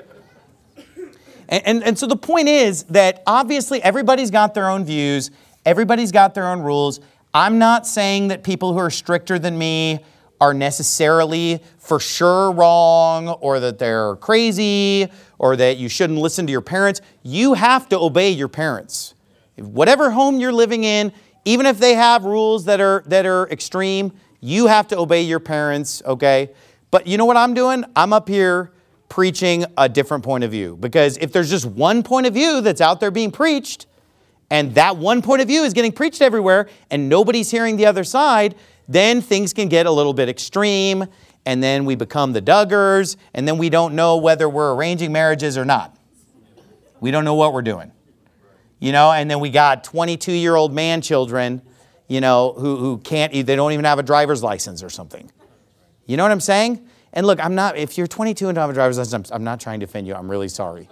And, and, and so the point is that obviously everybody's got their own views. Everybody's got their own rules. I'm not saying that people who are stricter than me are necessarily for sure wrong, or that they're crazy, or that you shouldn't listen to your parents. You have to obey your parents. Whatever home you're living in, even if they have rules that are that are extreme, you have to obey your parents, okay? But you know what I'm doing? I'm up here preaching a different point of view. Because if there's just one point of view that's out there being preached, and that one point of view is getting preached everywhere, and nobody's hearing the other side, then things can get a little bit extreme, and then we become the Duggars, and then we don't know whether we're arranging marriages or not. We don't know what we're doing. You know, and then we got twenty-two-year-old man children, you know, who, who can't, they don't even have a driver's license or something. You know what I'm saying? And look, I'm not, if you're twenty-two and don't have a driver's license, I'm, I'm not trying to offend you. I'm really sorry.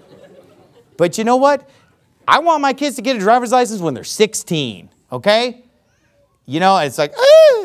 But you know what? I want my kids to get a driver's license when they're sixteen, okay? You know, it's like, ah!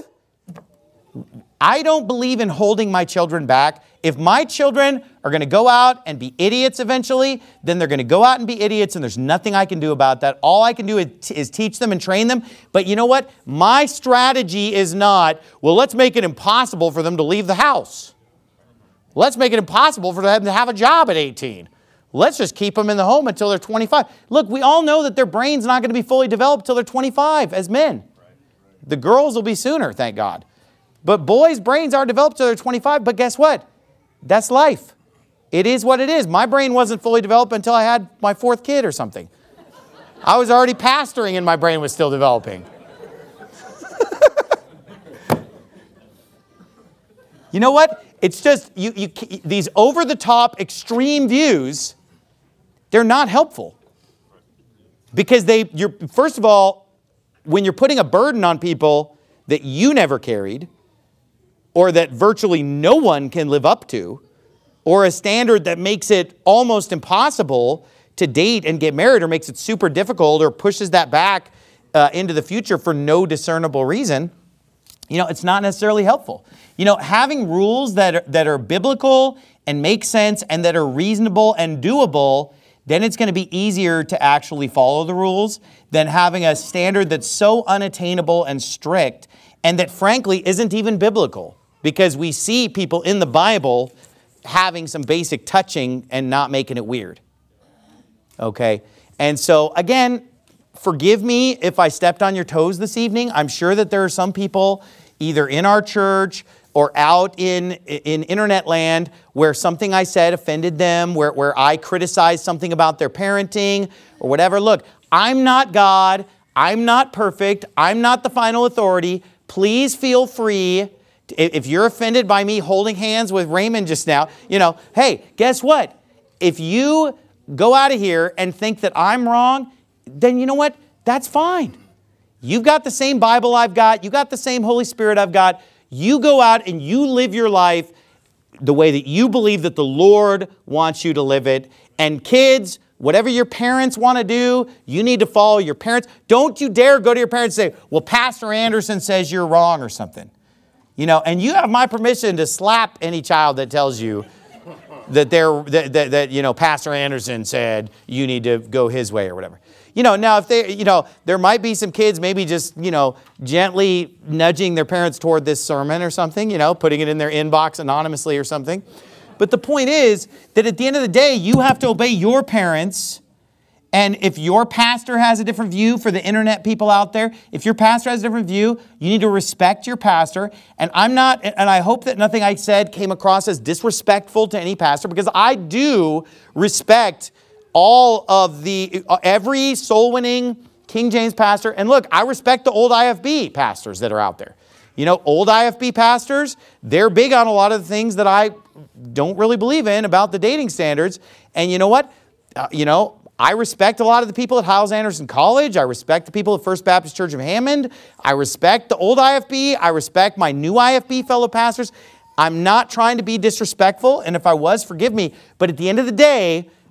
I don't believe in holding my children back. If my children are going to go out and be idiots eventually, then they're going to go out and be idiots, and there's nothing I can do about that. All I can do is, is teach them and train them. But you know what? My strategy is not, well, let's make it impossible for them to leave the house. Let's make it impossible for them to have a job at eighteen. Let's just keep them in the home until they're twenty-five. Look, we all know that their brain's not going to be fully developed until they're twenty-five as men. The girls will be sooner, thank God. But boys' brains are developed until they're twenty-five. But guess what? That's life. It is what it is. My brain wasn't fully developed until I had my fourth kid or something. I was already pastoring and my brain was still developing. You know what? It's just you, you, these over-the-top extreme views, they're not helpful. Because they, you're, first of all, when you're putting a burden on people that you never carried, or that virtually no one can live up to, or a standard that makes it almost impossible to date and get married, or makes it super difficult, or pushes that back uh, into the future for no discernible reason, you know, it's not necessarily helpful. You know, having rules that are, that are biblical and make sense and that are reasonable and doable, then it's going to be easier to actually follow the rules than having a standard that's so unattainable and strict and that frankly isn't even biblical, because we see people in the Bible having some basic touching and not making it weird. Okay? And so again, forgive me if I stepped on your toes this evening. I'm sure that there are some people either in our church or out in, in internet land where something I said offended them, where, where I criticized something about their parenting or whatever. Look, I'm not God. I'm not perfect. I'm not the final authority. Please feel free. If you're offended by me holding hands with Raymond just now, you know, hey, guess what? If you go out of here and think that I'm wrong, then you know what? That's fine. You've got the same Bible I've got. You've got the same Holy Spirit I've got. You go out and you live your life the way that you believe that the Lord wants you to live it. And kids, whatever your parents want to do, you need to follow your parents. Don't you dare go to your parents and say, well, Pastor Anderson says you're wrong or something. You know, and you have my permission to slap any child that tells you that they're that, that, that you know, Pastor Anderson said you need to go his way or whatever. You know, now if they, you know, there might be some kids maybe just, you know, gently nudging their parents toward this sermon or something, you know, putting it in their inbox anonymously or something. But the point is that at the end of the day, you have to obey your parents. And if your pastor has a different view, for the internet people out there, if your pastor has a different view, you need to respect your pastor. And I'm not, and I hope that nothing I said came across as disrespectful to any pastor, because I do respect all of the, every soul-winning King James pastor. And look, I respect the old I F B pastors that are out there. You know, old I F B pastors, they're big on a lot of the things that I don't really believe in about the dating standards. And you know what? Uh, you know, I respect a lot of the people at Hyles-Anderson College. I respect the people at First Baptist Church of Hammond. I respect the old I F B. I respect my new I F B fellow pastors. I'm not trying to be disrespectful, and if I was, forgive me. But at the end of the day,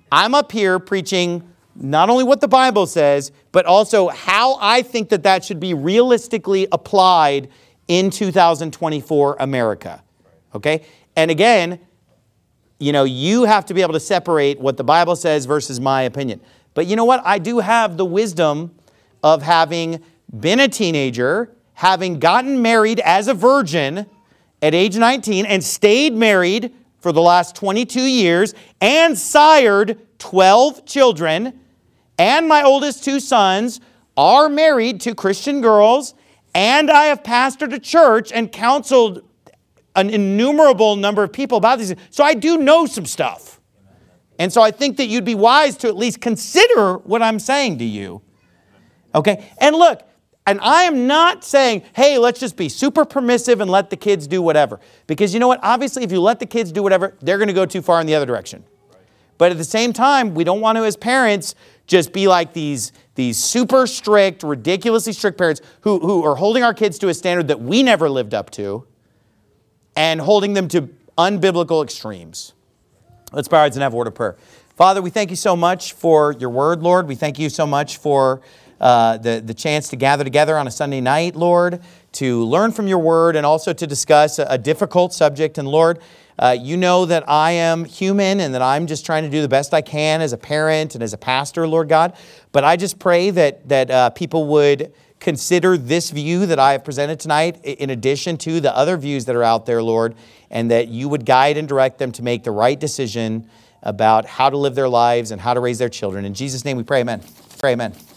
I'm up here preaching not only what the Bible says, but also how I think that that should be realistically applied in two thousand twenty-four America. Okay? And again, you know, you have to be able to separate what the Bible says versus my opinion. But you know what? I do have the wisdom of having been a teenager, having gotten married as a virgin at age nineteen and stayed married for the last twenty-two years and sired twelve children, and my oldest two sons are married to Christian girls, and I have pastored a church and counseled an innumerable number of people about these. So I do know some stuff. And so I think that you'd be wise to at least consider what I'm saying to you. Okay? And look, and I am not saying, hey, let's just be super permissive and let the kids do whatever. Because you know what? Obviously, if you let the kids do whatever, they're going to go too far in the other direction. But at the same time, we don't want to, as parents, just be like these, these super strict, ridiculously strict parents who, who are holding our kids to a standard that we never lived up to and holding them to unbiblical extremes. Let's bow our heads and have a word of prayer. Father, we thank you so much for your word, Lord. We thank you so much for uh, the, the chance to gather together on a Sunday night, Lord, to learn from your word and also to discuss a, a difficult subject. And Lord, uh, you know that I am human and that I'm just trying to do the best I can as a parent and as a pastor, Lord God. But I just pray that, that uh, people would consider this view that I have presented tonight in addition to the other views that are out there, Lord, and that you would guide and direct them to make the right decision about how to live their lives and how to raise their children. In Jesus' name we pray, amen. Pray, amen.